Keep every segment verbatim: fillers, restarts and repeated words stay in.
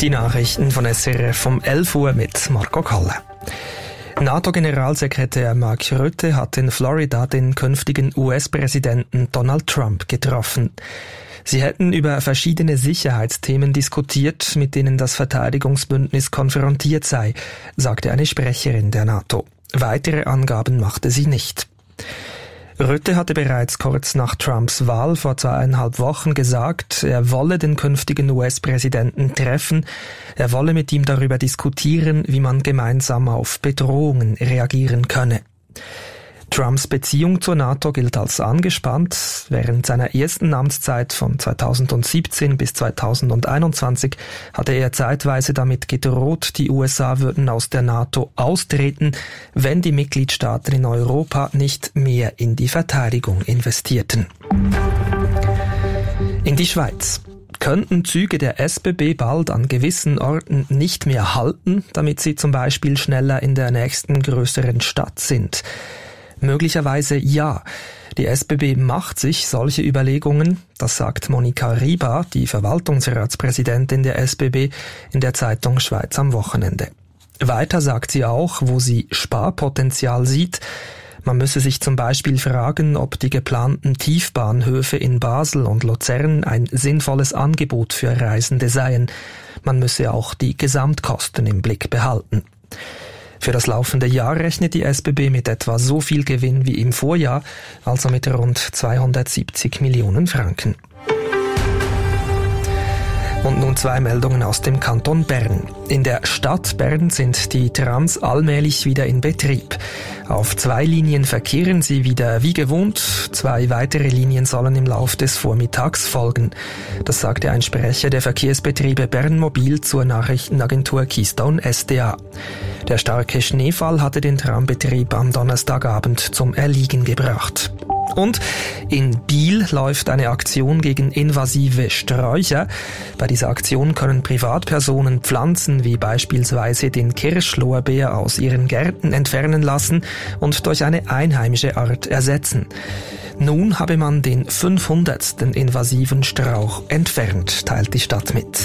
Die Nachrichten von S R F um elf Uhr mit Marco Kalle. NATO-Generalsekretär Mark Rutte hat in Florida den künftigen U S-Präsidenten Donald Trump getroffen. Sie hätten über verschiedene Sicherheitsthemen diskutiert, mit denen das Verteidigungsbündnis konfrontiert sei, sagte eine Sprecherin der NATO. Weitere Angaben machte sie nicht. Rutte hatte bereits kurz nach Trumps Wahl vor zweieinhalb Wochen gesagt, er wolle den künftigen U S-Präsidenten treffen, er wolle mit ihm darüber diskutieren, wie man gemeinsam auf Bedrohungen reagieren könne. Trumps Beziehung zur NATO gilt als angespannt. Während seiner ersten Amtszeit von zweitausendsiebzehn bis zweitausendeinundzwanzig hatte er zeitweise damit gedroht, die U S A würden aus der NATO austreten, wenn die Mitgliedstaaten in Europa nicht mehr in die Verteidigung investierten. In die Schweiz. Könnten Züge der S B B bald an gewissen Orten nicht mehr halten, damit sie zum Beispiel schneller in der nächsten größeren Stadt sind? Möglicherweise ja. Die S B B macht sich solche Überlegungen, das sagt Monika Riba, die Verwaltungsratspräsidentin der S B B, in der Zeitung Schweiz am Wochenende. Weiter sagt sie auch, wo sie Sparpotenzial sieht. Man müsse sich zum Beispiel fragen, ob die geplanten Tiefbahnhöfe in Basel und Luzern ein sinnvolles Angebot für Reisende seien. Man müsse auch die Gesamtkosten im Blick behalten. Für das laufende Jahr rechnet die S B B mit etwa so viel Gewinn wie im Vorjahr, also mit rund zweihundertsiebzig Millionen Franken. Und nun zwei Meldungen aus dem Kanton Bern. In der Stadt Bern sind die Trams allmählich wieder in Betrieb. Auf zwei Linien verkehren sie wieder wie gewohnt. Zwei weitere Linien sollen im Lauf des Vormittags folgen. Das sagte ein Sprecher der Verkehrsbetriebe Bernmobil zur Nachrichtenagentur Keystone S D A. Der starke Schneefall hatte den Trambetrieb am Donnerstagabend zum Erliegen gebracht. Und in Biel läuft eine Aktion gegen invasive Sträucher. Bei dieser Aktion können Privatpersonen Pflanzen wie beispielsweise den Kirschlorbeer aus ihren Gärten entfernen lassen und durch eine einheimische Art ersetzen. Nun habe man den fünfhundertsten invasiven Strauch entfernt, teilt die Stadt mit.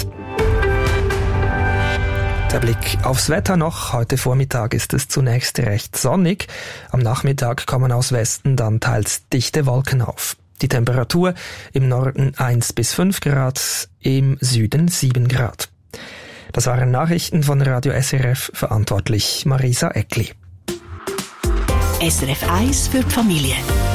Der Blick aufs Wetter noch. Heute Vormittag ist es zunächst recht sonnig. Am Nachmittag kommen aus Westen dann teils dichte Wolken auf. Die Temperatur im Norden eins bis fünf Grad, im Süden sieben Grad. Das waren Nachrichten von Radio S R F, verantwortlich Marisa Eckli. S R F eins für die Familie.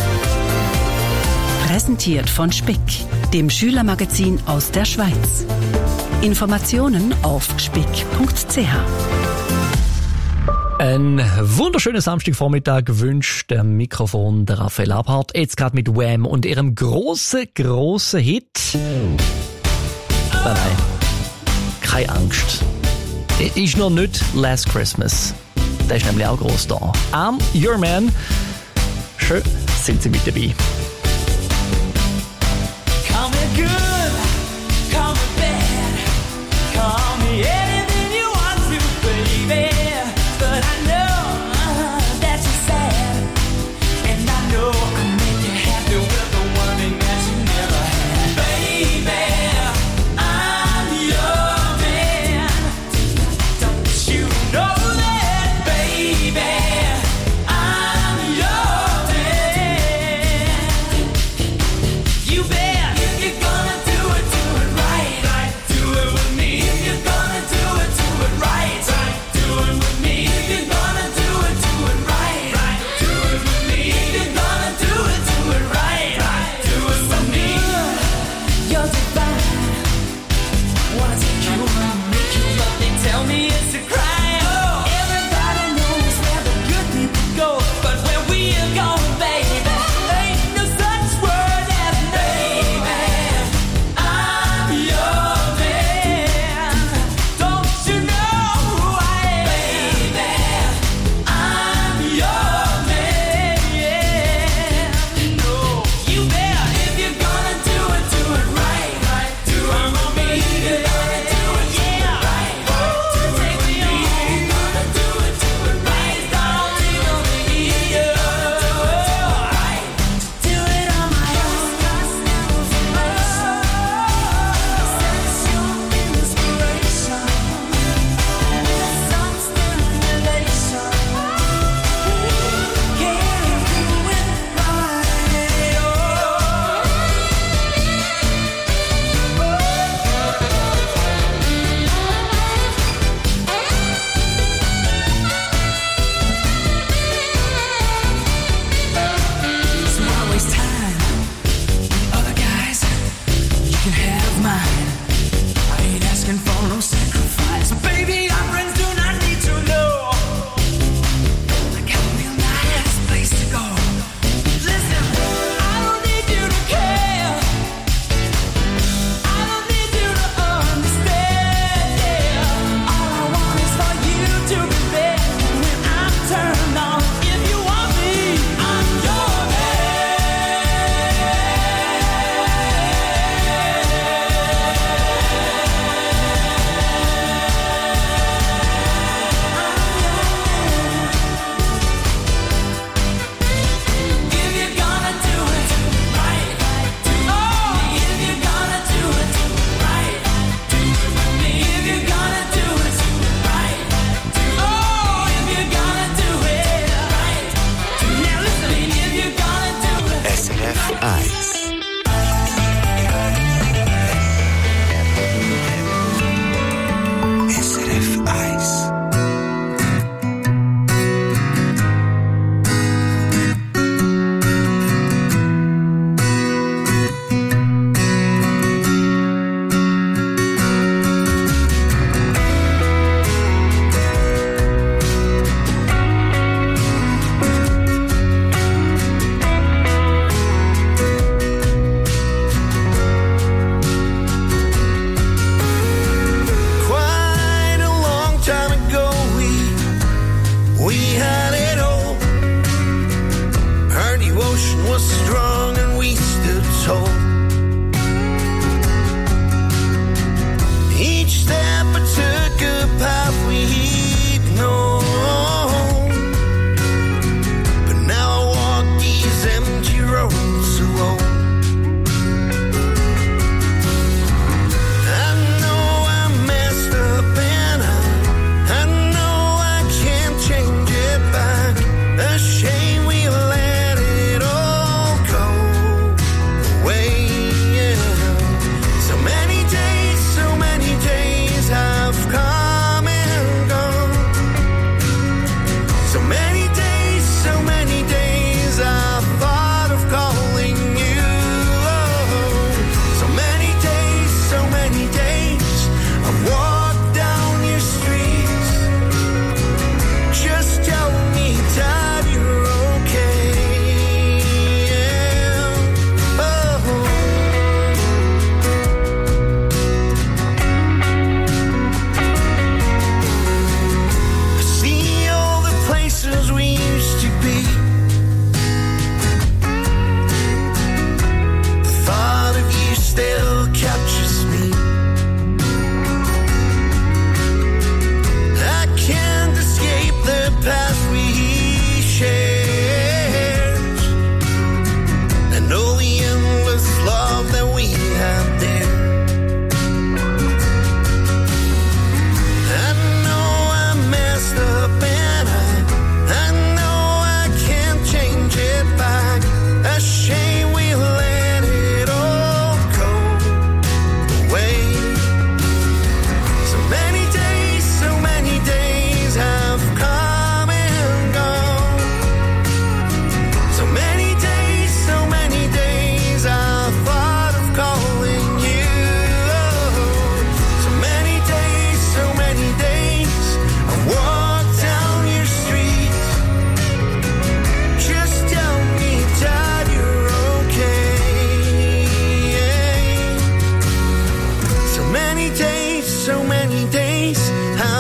Präsentiert von Speck, dem Schülermagazin aus der Schweiz. Informationen auf speck punkt c h. Ein wunderschönen Samstagvormittag wünscht der Mikrofon der Raphael Abhardt. Jetzt gerade mit Wham und ihrem grossen, grossen Hit. Nein, nein, keine Angst. Es ist noch nicht Last Christmas. Der ist nämlich auch gross da. I'm Your Man. Schön sind Sie mit dabei. Call me good, call me bad, call me anything you want to, baby. But I know that you're sad, and I know I make you happy with the one thing that you never had. Baby, I'm your man. Don't you know that, baby? I'm your man.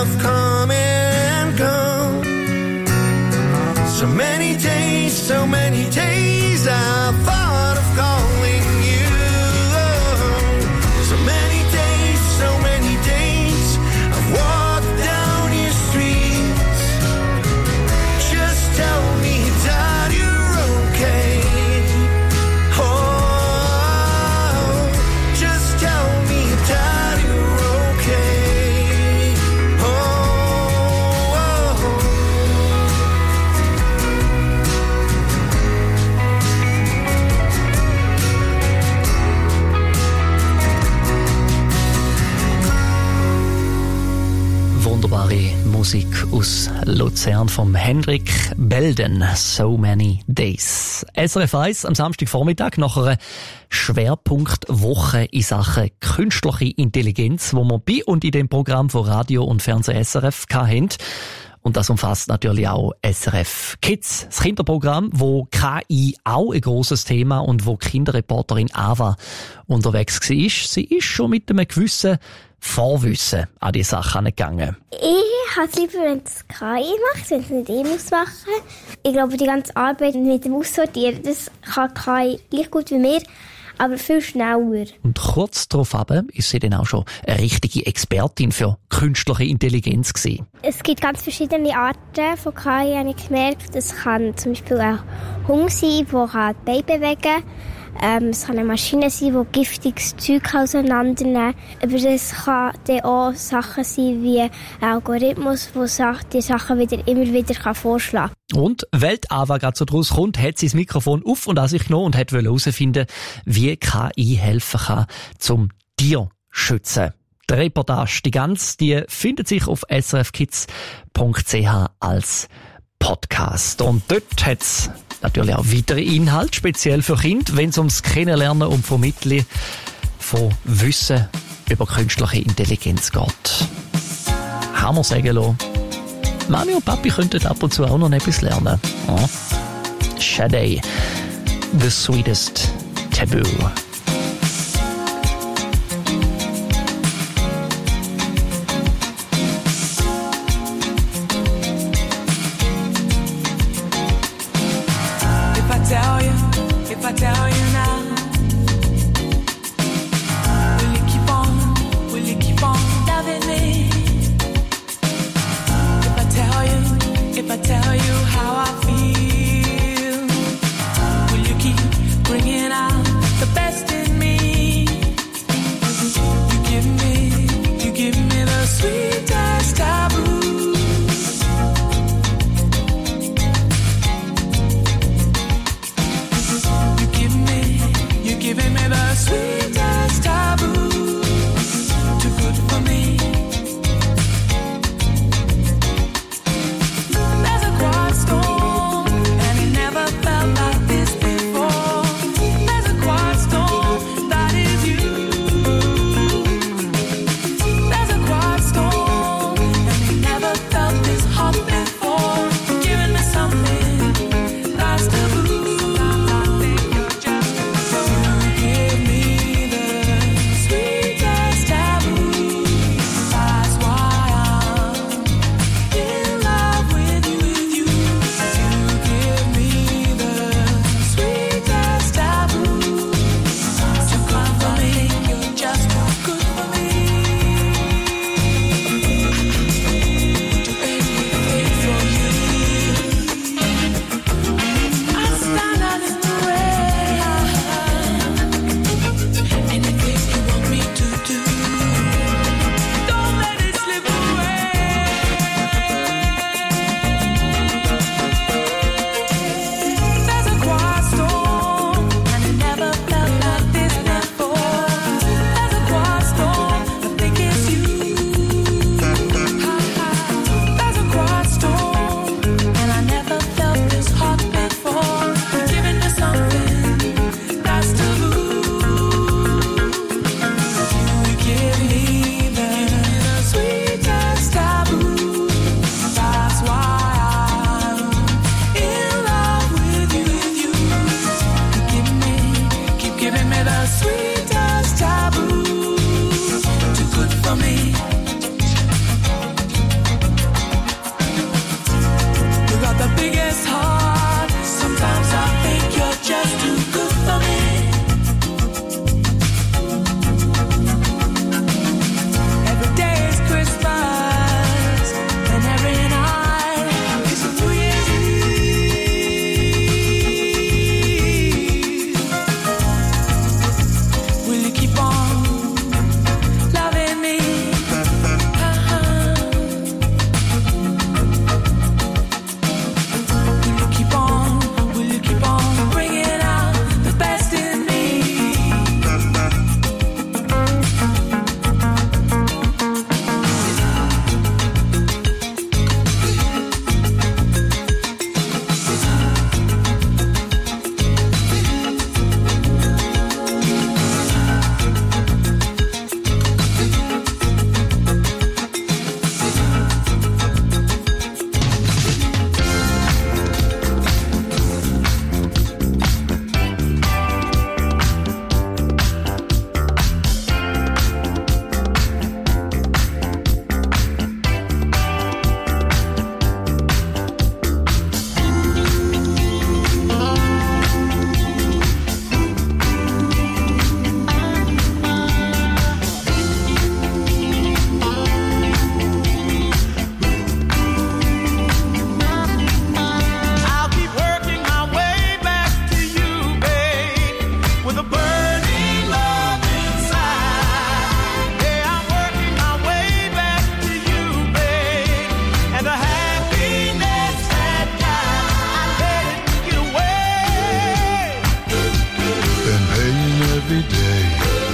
have come and gone. So many days, so many days I thought of calling you. So many days, so many days I've walked down your streets. Just tell me that you're okay. Oh, just tell me that you're okay. Oh, oh. Wunderbare Musik aus Luzern vom Henrik Belden. So many days. S R F eins am Samstagvormittag nach einer Schwerpunktwoche in Sachen künstliche Intelligenz, wo wir bei und in dem Programm von Radio und Fernsehen S R F hatten. Und das umfasst natürlich auch S R F Kids, das Kinderprogramm, wo K I auch ein grosses Thema und wo Kinderreporterin Ava unterwegs war. Sie ist schon mit einem gewissen Vorwissen an die Sache angegangen. Ich habe es lieber, wenn es K I macht, wenn es nicht ich muss machen. Ich glaube, die ganze Arbeit mit dem Aussortieren, das kann K I gleich gut wie mir, aber viel schneller. Und kurz darauf ist sie dann auch schon eine richtige Expertin für künstliche Intelligenz gewesen. Es gibt ganz verschiedene Arten von K I, habe ich gemerkt. Es kann zum Beispiel ein Hund sein, der die Beine bewegen kann. Ähm, es kann eine Maschine sein, die giftiges Zeug auseinandernehmen kann. Aber es kann dann auch Sachen sein wie ein Algorithmus, der die Sachen wieder, immer wieder vorschlagen kann. Und weil die Ava gerade so draus kommt, hat sie das Mikrofon auf und an sich genommen und wollte herausfinden, wie K I helfen kann, zum Tier schützen. Die Reportage, die ganze, die findet sich auf s r f kids punkt c h als Podcast. Und dort hat es natürlich auch weitere Inhalte, speziell für Kinder, wenn es ums Kennenlernen und Vermitteln von Wissen über künstliche Intelligenz geht. Haben wir sagen lassen, Mami und Papi könnten ab und zu auch noch etwas lernen. Oh. Sade, the sweetest taboo. If I tell you now, will you keep on, will you keep on loving me? If I tell you, if I tell you how I feel, will you keep bringing out the best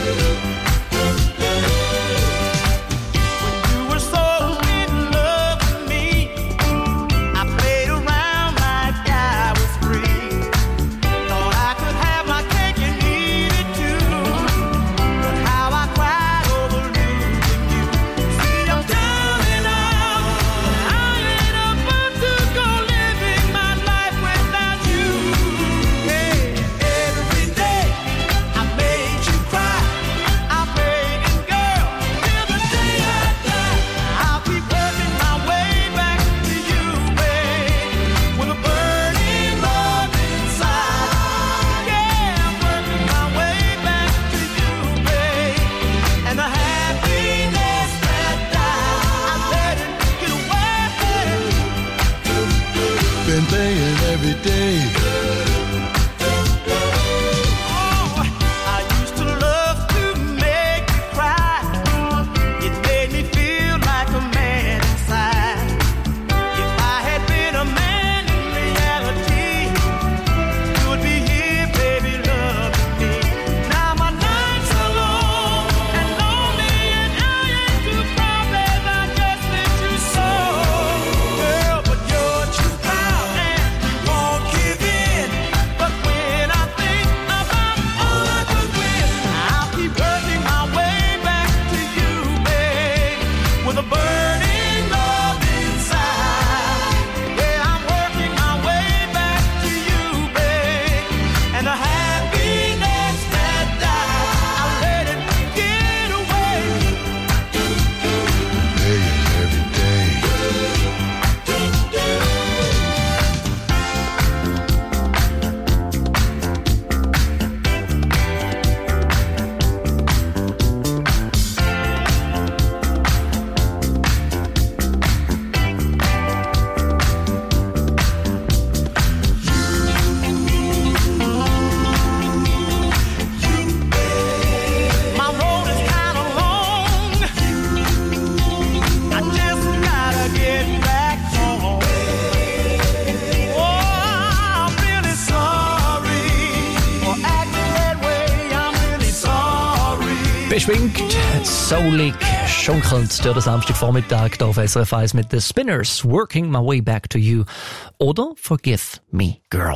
Beschwingt, soulig, schunkelnd durch den Samstagvormittag hier auf S R F eins mit The Spinners, Working My Way Back to You oder Forgive Me Girl.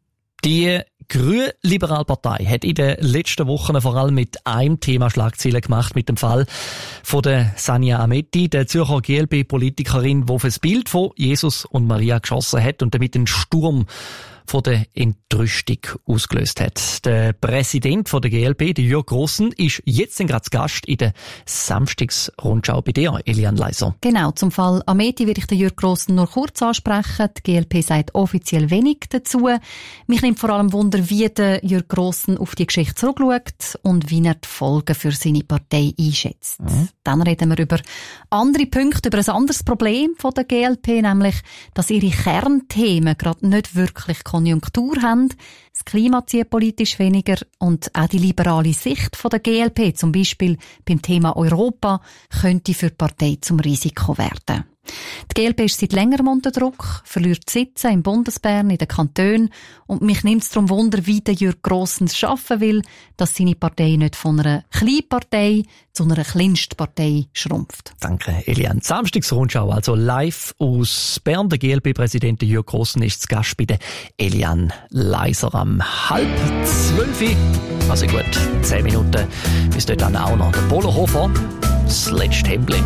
Die Grüne-Liberale Partei hat in den letzten Wochen vor allem mit einem Thema Schlagzeilen gemacht, mit dem Fall von der Sania Ametti, der Zürcher G L P-Politikerin, die auf ein Bild von Jesus und Maria geschossen hat und damit einen Sturm von der Entrüstung ausgelöst hat. Der Präsident von der G L P, der Jürg Grossen, ist jetzt gerade zu Gast in der Samstagsrundschau bei dir, Eliane Leiser. Genau, zum Fall Amethi würde ich den Jürg Grossen nur kurz ansprechen. Die G L P sagt offiziell wenig dazu. Mich nimmt vor allem Wunder, wie der Jürg Grossen auf die Geschichte zurückschaut und wie er die Folgen für seine Partei einschätzt. Mhm. Dann reden wir über andere Punkte, über ein anderes Problem von der G L P, nämlich, dass ihre Kernthemen gerade nicht wirklich Konjunktur haben. Das Klima zieht politisch weniger und auch die liberale Sicht von der G L P, zum Beispiel beim Thema Europa, könnte für die Partei zum Risiko werden. Die G L P ist seit längerem unter Druck, verliert Sitze im Bundesbern, in den Kantonen und mich nimmt es darum Wunder, wie der Jürg Grossen es schaffen will, dass seine Partei nicht von einer Kleinpartei zu einer Kleinstpartei schrumpft. Danke, Eliane. Samstagsrundschau, also live aus Bern. Der G L P-Präsident Jürg Grossen ist zu Gast bei der Eliane Leiser am halb zwölf. Also gut, zehn Minuten bis dort dann auch noch der Polohofer, das letzte Hemdli.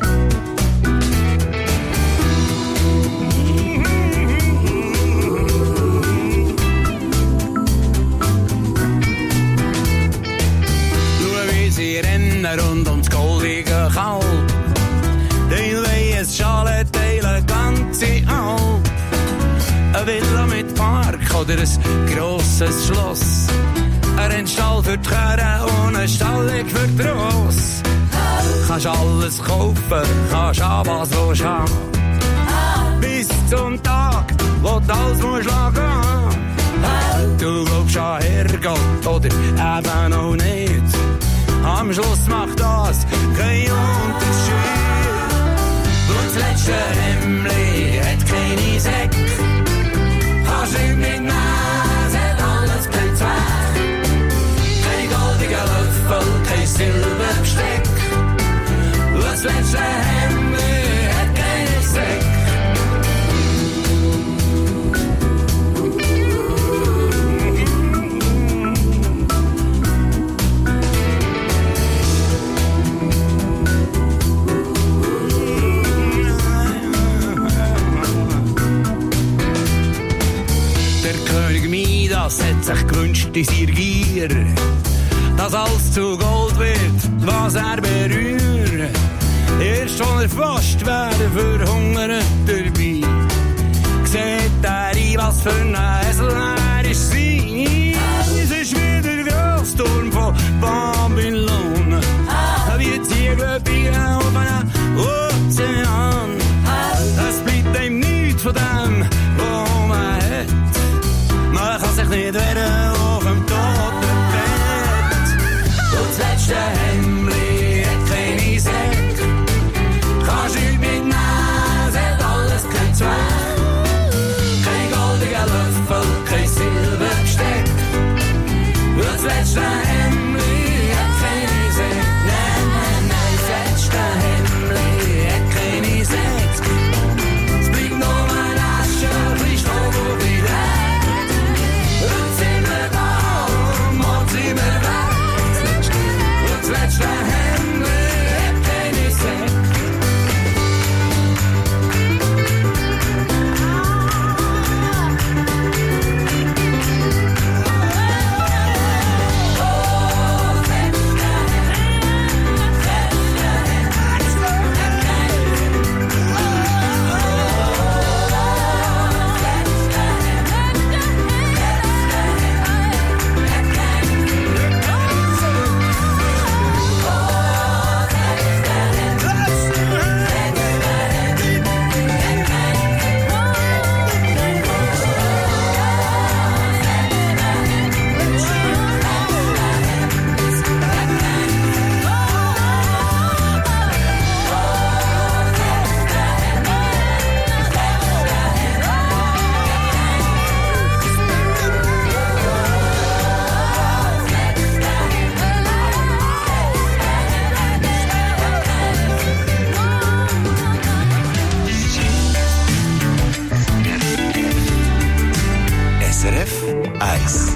Sie rennen rund ums goldige Kalb. Den weißen Schale teilen ganze Alp. Eine Villa mit Park oder ein grosses Schloss. Ein Rennstall für die Karre und ein Stallig für die Ross. Kannst alles kaufen, kannst haben, was du haben. Bis zum Tag, wo du alles musst lassen. Du glaubst an Herrgott oder eben noch nicht. Am Schluss macht das keinen Unterschied. Und das letzte Hemdli hat keine Säcke. Kannst nicht mitnehmen, es hat alles keinen Zweck. Keine goldigen Löffel, kein hypnotisiert Gier, dass alles zu Gold wird, was er berührt. Erst wenn er fast wäre, verhungert dabei, sieht er ein, was für ein Esel er ist sein. Es ist wieder Grossturm von Babylon, wie Ziegelbier auf einem Ozean. Es bleibt ihm nichts von dem, was man hat. Man kann sich nicht wehren auf dem Totenbett. Und das letzte Hemdli hat keine Säcke. Kannst nicht mitnehmen, es hat alles keinen Zweck. Kein goldiger Löffel, kein Silberbesteck. Und das letzte Hemdli hat keine Säcke. Nein, nein, nein, das letzte Hemdli hat keine Säcke. Es bleibt nur ein Asche, ein bisschen Staub und ein bisschen Dreck. Und sind wir da, morgen sind wir weg. Und das letzte Hemdli hat keine Säcke. S R F eins.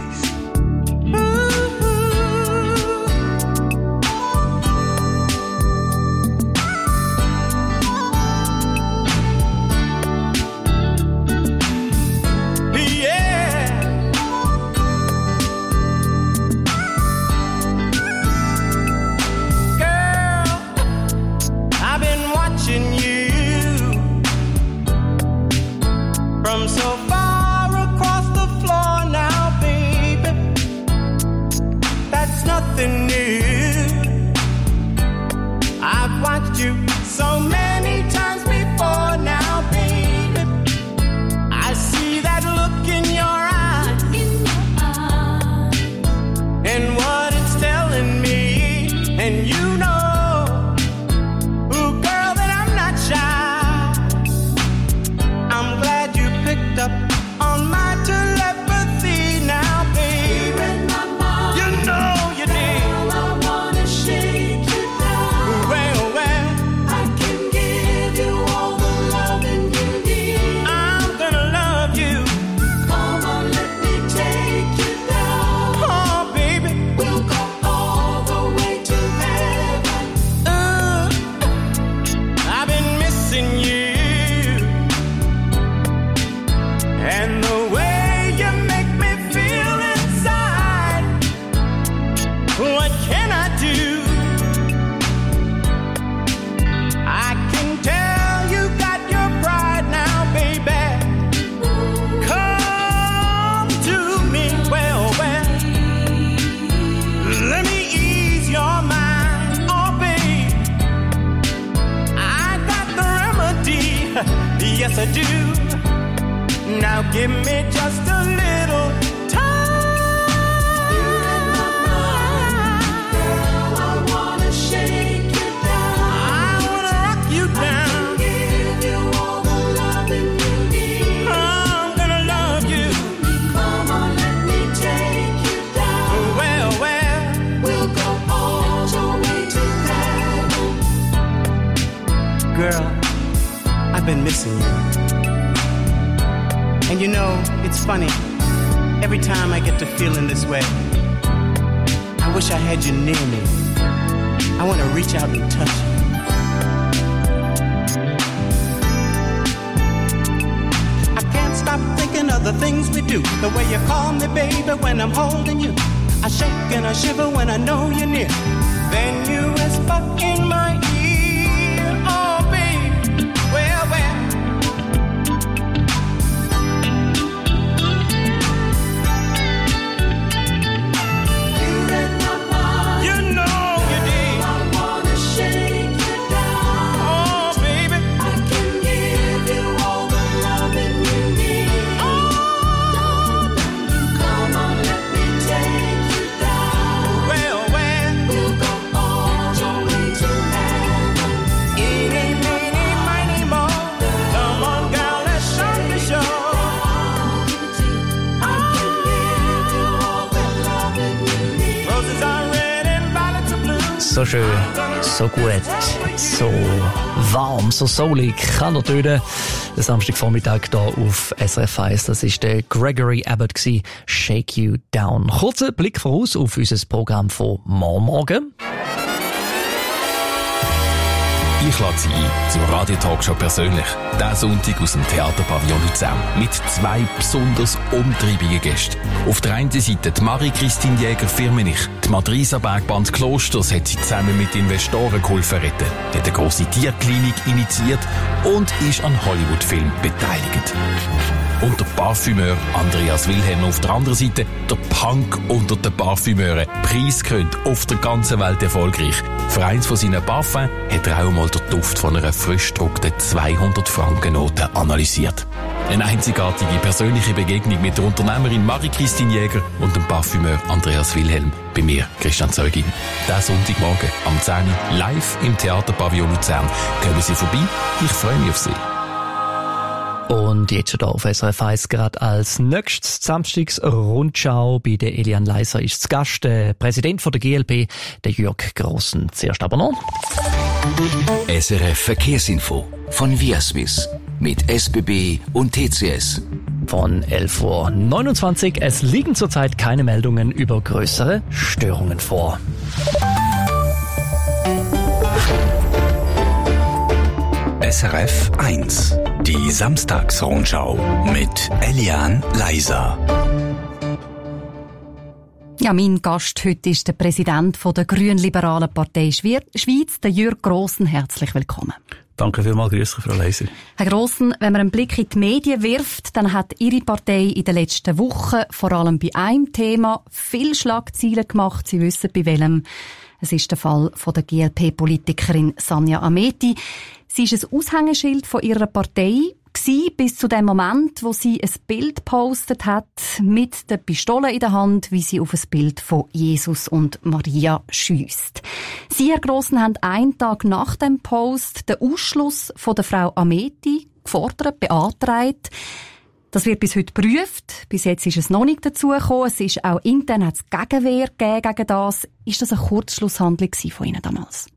Yes, I do. Now give me just a little time. You're in my mind, girl. I wanna shake you down. I wanna rock you down. Give you all the loving you need. I'm gonna love you. Come on, let me take you down. Well, well, we'll go all the way to heaven. Girl, I've been missing you. And you know, it's funny, every time I get to feeling this way, I wish I had you near me. I want to reach out and touch you. I can't stop thinking of the things we do. The way you call me baby when I'm holding you. I shake and I shiver when I know you're near. Then you whisper in my ear, oh baby, well, well. You read my mind. You know you did. I wanna shake you down. Oh baby, I can give you all the loving you need. Oh, come on, let me take you down. Well, well, we'll go all the way to heaven. Eeny, meeny, miny, moe. Come on, girl, let's shut the show. I can give you all the loving you need. Roses are red and violets are blue. So schön, so gut, so warm, so soulig kann er tönen. Der Samstagvormittag hier auf S R F eins, das war der Gregory Abbott gewesen, Shake You Down. Kurzer Blick voraus auf unser Programm von morgen. Ich lade Sie ein zur Radio-Talkshow persönlich. Diesen Sonntag aus dem Theaterpavillon Luzern. Mit zwei besonders umtriebigen Gästen. Auf der einen Seite die Marie-Christine Jäger-Firmenich. Die Madrisa Bergband Klosters hat sie zusammen mit Investoren geholfen retten. Die hat eine grosse Tierklinik initiiert und ist an Hollywood-Filmen beteiligt. Und der Parfümeur Andreas Wilhelm auf der anderen Seite, der Punk unter den Parfümeuren. Preisgekrönt, auf der ganzen Welt erfolgreich. Für eins von seinen Parfums hat er auch mal den Duft von einer frisch gedruckten zweihundert-Franken-Note analysiert. Eine einzigartige persönliche Begegnung mit der Unternehmerin Marie-Christine Jäger und dem Parfümeur Andreas Wilhelm. Bei mir, Christian Zeugin. Diesen Sonntagmorgen am zehn Uhr live im Theaterpavillon Luzern. Kommen Sie vorbei, ich freue mich auf Sie. Und jetzt schon da auf S R F eins gerade als nächstes Samstags-Rundschau bei der Eliane Leiser ist zu Gast der Präsident von der G L P, der Jürg Grossen. Zuerst aber noch S R F Verkehrsinfo von Viaswiss mit S B B und T C S. Von elf Uhr neunundzwanzig. Es liegen zurzeit keine Meldungen über größere Störungen vor. S R F eins. Die Samstagsrundschau mit Eliane Leiser. Ja, mein Gast heute ist der Präsident von der Grünliberalen Partei Schweiz, der Jürg Grossen. Herzlich willkommen. Danke vielmals, grüße Frau Leiser. Herr Grossen, wenn man einen Blick in die Medien wirft, dann hat Ihre Partei in den letzten Wochen vor allem bei einem Thema viel Schlagzeilen gemacht. Sie wissen bei welchem. Es ist der Fall von der G L P-Politikerin Sanja Ameti. Sie ist ein Aushängeschild von ihrer Partei gewesen, bis zu dem Moment, wo sie ein Bild gepostet hat mit der Pistole in der Hand, wie sie auf ein Bild von Jesus und Maria schiesst. Sie, Herr Grossen, haben einen Tag nach dem Post den Ausschluss von der Frau Ameti gefordert, beantragt. Das wird bis heute geprüft. Bis jetzt ist es noch nicht dazu gekommen. Es ist auch intern hat es Gegenwehr gegeben gegen das. Ist das eine Kurzschlusshandlung von Ihnen damals?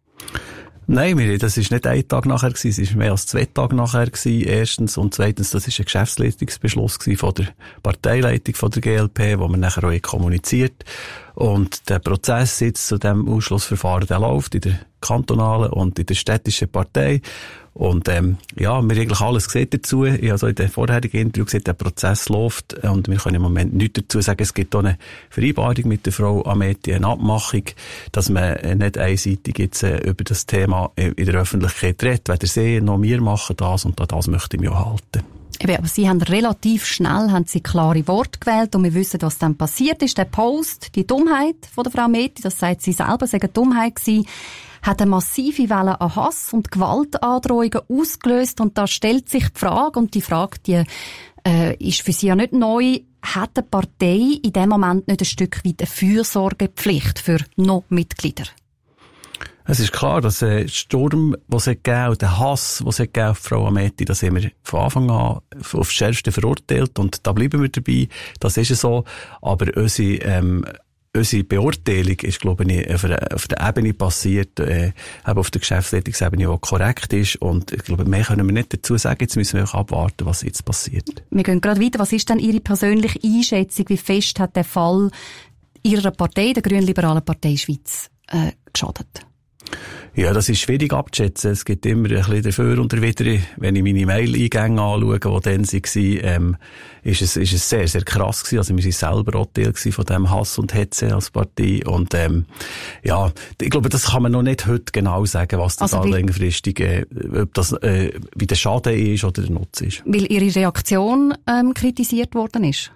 Nein, Miri, das ist nicht ein Tag nachher gewesen, es ist mehr als zwei Tage nachher gewesen, erstens. Und zweitens, das ist ein Geschäftsleitungsbeschluss gewesen von der Parteileitung von der G L P, wo man nachher auch kommuniziert. Und der Prozess jetzt zu diesem Ausschlussverfahren, der läuft in der kantonalen und in der städtischen Partei. Und, ähm, ja, wir haben eigentlich alles gesehen dazu. Ich habe so in dem vorherigen Interview gesagt, der Prozess läuft und wir können im Moment nichts dazu sagen. Es gibt auch eine Vereinbarung mit der Frau Ameti, eine Abmachung, dass man nicht einseitig jetzt äh, über das Thema in der Öffentlichkeit redet. Weder Sie noch wir machen das und an das möchte ich mich auch halten. Aber Sie haben relativ schnell haben Sie klare Worte gewählt und wir wissen, was dann passiert ist. Der Post, die Dummheit von der Frau Ameti, das sagt sie selber, es sei eine Dummheit gewesen, hat eine massive Welle an Hass und Gewaltandrohungen ausgelöst. Und da stellt sich die Frage, und die Frage, die äh, ist für Sie ja nicht neu, hat die Partei in dem Moment nicht ein Stück weit eine Fürsorgepflicht für noch Mitglieder? Es ist klar, dass der äh, Sturm, den es gegeben hat, der Hass, den es gegeben auf Frau Ameti, das haben wir von Anfang an aufs Schärfste verurteilt und da bleiben wir dabei. Das ist es so. Aber unsere, ähm, unsere Beurteilung ist, glaube ich, auf der, auf der Ebene passiert, äh, eben auf der Geschäftsleitungsebene, die korrekt ist. Und ich glaube, mehr können wir nicht dazu sagen. Jetzt müssen wir auch abwarten, was jetzt passiert. Wir gehen gerade weiter. Was ist denn Ihre persönliche Einschätzung? Wie fest hat der Fall Ihrer Partei, der Grünliberalen Partei Schweiz, äh, geschadet? Ja, das ist schwierig abzuschätzen. Es gibt immer ein bisschen dafür und dawider. Wenn ich meine Mail-Eingänge anschaue, die dann waren, ähm, ist es, ist es sehr, sehr krass gewesen. Also wir sind selber auch Teil von dem Hass und Hetze als Partei. Und, ähm, ja, ich glaube, das kann man noch nicht heute genau sagen, was das also längerfristig, äh, ob das, äh, wie der Schaden ist oder der Nutzen ist. Weil Ihre Reaktion, ähm, kritisiert worden ist?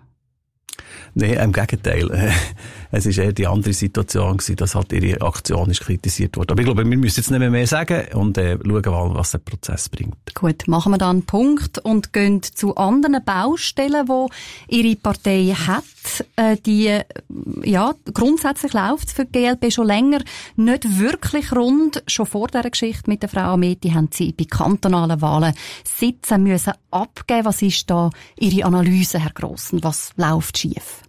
Nein, im Gegenteil. Es war eher die andere Situation gewesen, dass halt ihre Aktion ist kritisiert wurde. Aber ich glaube, wir müssen jetzt nicht mehr, mehr sagen und äh, schauen, was der Prozess bringt. Gut, machen wir dann einen Punkt und gehen zu anderen Baustellen, die Ihre Partei hat. Äh, die, ja, grundsätzlich läuft es für die G L P schon länger nicht wirklich rund. Schon vor dieser Geschichte mit der Frau Ameti haben Sie bei kantonalen Wahlen Sitze müssen abgeben. Was ist da Ihre Analyse, Herr Grossen? Was läuft schief?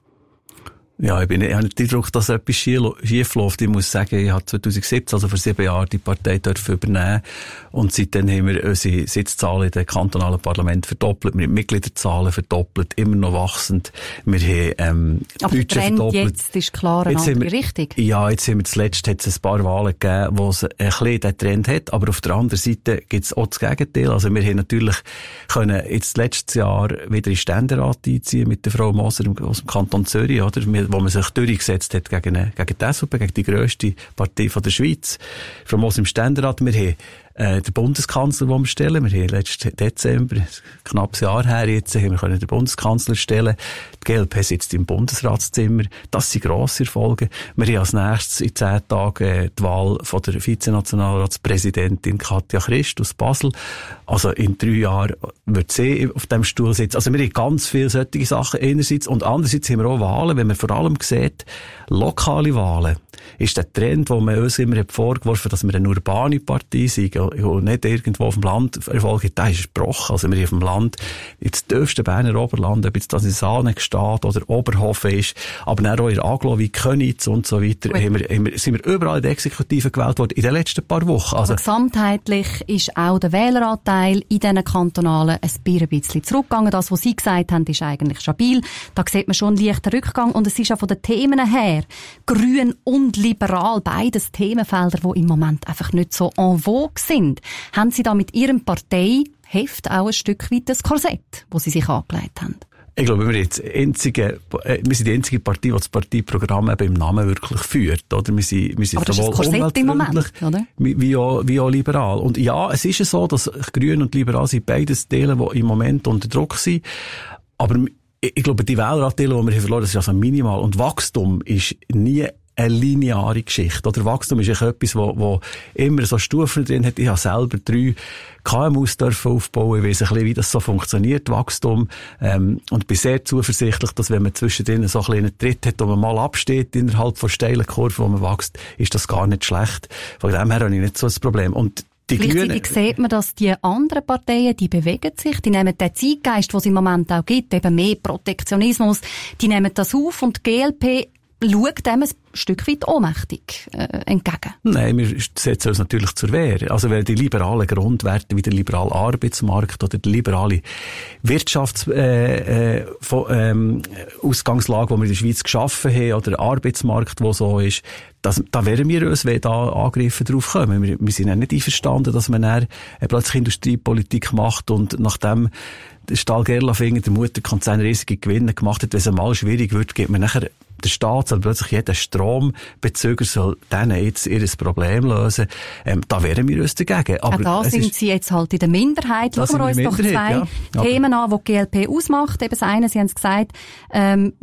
Ja, ich, bin, ich habe nicht den Eindruck, dass etwas schief läuft. Ich muss sagen, ich habe zwanzig siebzehn, also vor sieben Jahren, die Partei dürfen übernehmen. Und seitdem haben wir unsere Sitzzahlen in den kantonalen Parlament verdoppelt. Wir haben die Mitgliederzahlen verdoppelt, immer noch wachsend. Wir haben, ähm, die Aber der Budget Trend verdoppelt. jetzt ist klar eine andere Richtung. Ja, jetzt haben wir zuletzt hat es ein paar Wahlen gegeben, wo es ein bisschen den Trend hat. Aber auf der anderen Seite gibt es auch das Gegenteil. Also wir haben natürlich können jetzt letztes Jahr wieder in den Ständerat einziehen mit der Frau Moser aus dem Kanton Zürich, oder? Wir, wo man sich durchgesetzt hat gegen, gegen die S V P, gegen die grösste Partei von der Schweiz. Frau Moser im Ständerat, wir haben äh, den Bundeskanzler, den wir stellen. Wir haben letzten Dezember, knapp ein Jahr her jetzt, haben wir können den Bundeskanzler stellen. Die G L P sitzt im Bundesratszimmer. Das sind grosse Erfolge. Wir haben als nächstes in zehn Tagen äh, die Wahl von der Vizenationalratspräsidentin Katja Christ aus Basel. Also in drei Jahren wird sie auf dem Stuhl sitzen. Also wir haben ganz viele solche Sachen einerseits und andererseits haben wir auch Wahlen, wenn man vor allem sieht, lokale Wahlen, ist der Trend, wo man uns immer vorgeworfen hat, dass wir eine urbane Partei sind und nicht irgendwo auf dem Land Erfolg hat, der ist gebrochen. Also wir haben auf dem Land, jetzt das tiefste Berner Oberland, ob jetzt das in Saanenstadt oder Oberhofen ist, aber dann auch in Aglo wie Köniz und so weiter, haben wir, haben wir, sind wir überall in der Exekutive gewählt worden in den letzten paar Wochen. Also, aber gesamtheitlich ist auch der Wähleranteil in diesen Kantonalen ein bisschen zurückgegangen. Das, was Sie gesagt haben, ist eigentlich stabil. Da sieht man schon einen leichten Rückgang und es ist auch von den Themen her grün und liberal, beides Themenfelder, die im Moment einfach nicht so en vogue sind. Haben Sie da mit Ihrem Parteiheft auch ein Stück weit das Korsett, das Sie sich angelegt haben? Ich glaube, wir, jetzt einzige, wir sind die einzige Partei, die das Parteiprogramm eben im Namen wirklich führt. Oder? Wir sind, wir sind aber das ist das Korsett im Moment, oder? Wie auch, wie auch liberal. Und ja, es ist so, dass Grün und Liberal sind beides Teile, die im Moment unter Druck sind. Aber ich glaube, die Wähleranteile, die wir hier verloren, das ist also minimal. Und Wachstum ist nie eine lineare Geschichte. Oder Wachstum ist etwas, wo, wo immer so Stufen drin hat. Ich habe selber drei K M Us dürfen aufbauen. Ich weiss ein bisschen, wie das so funktioniert, Wachstum. Ähm, und bin sehr zuversichtlich, dass wenn man zwischendrin so ein bisschen einen Tritt hat, wo man mal absteht, innerhalb von steilen Kurven, wo man wächst, ist das gar nicht schlecht. Von dem her habe ich nicht so ein Problem. Und die gleichzeitig sieht man, dass die anderen Parteien, die bewegen sich, die nehmen den Zeitgeist, den es im Moment auch gibt, eben mehr Protektionismus, die nehmen das auf und die G L P schaut dem ein Stück weit ohnmächtig äh, entgegen. Nein, wir setzen uns natürlich zur Wehr. Also wenn die liberalen Grundwerte wie der liberale Arbeitsmarkt oder die liberale Wirtschaftsausgangslage, äh, äh, ähm, Ausgangslage, die wir in der Schweiz geschaffen haben, oder der Arbeitsmarkt, der so ist, das, da wären wir uns, wenn da Angriffe drauf kommen. Wir, wir sind ja nicht einverstanden, dass man dann äh, plötzlich Industriepolitik macht und nachdem der Stahl Gerlafingen, der Mutterkonzern, riesige Gewinne gemacht hat, wenn es einmal schwierig wird, gibt man nachher der Staat soll plötzlich jeder Strombezüger soll denen jetzt ihr Problem lösen. Ähm, da wären wir uns dagegen. Aber auch da sind ist, Sie jetzt halt in der Minderheit. Schauen wir uns doch zwei ja. Themen an, die die G L P ausmacht. Eben das eine, Sie haben es gesagt, ähm,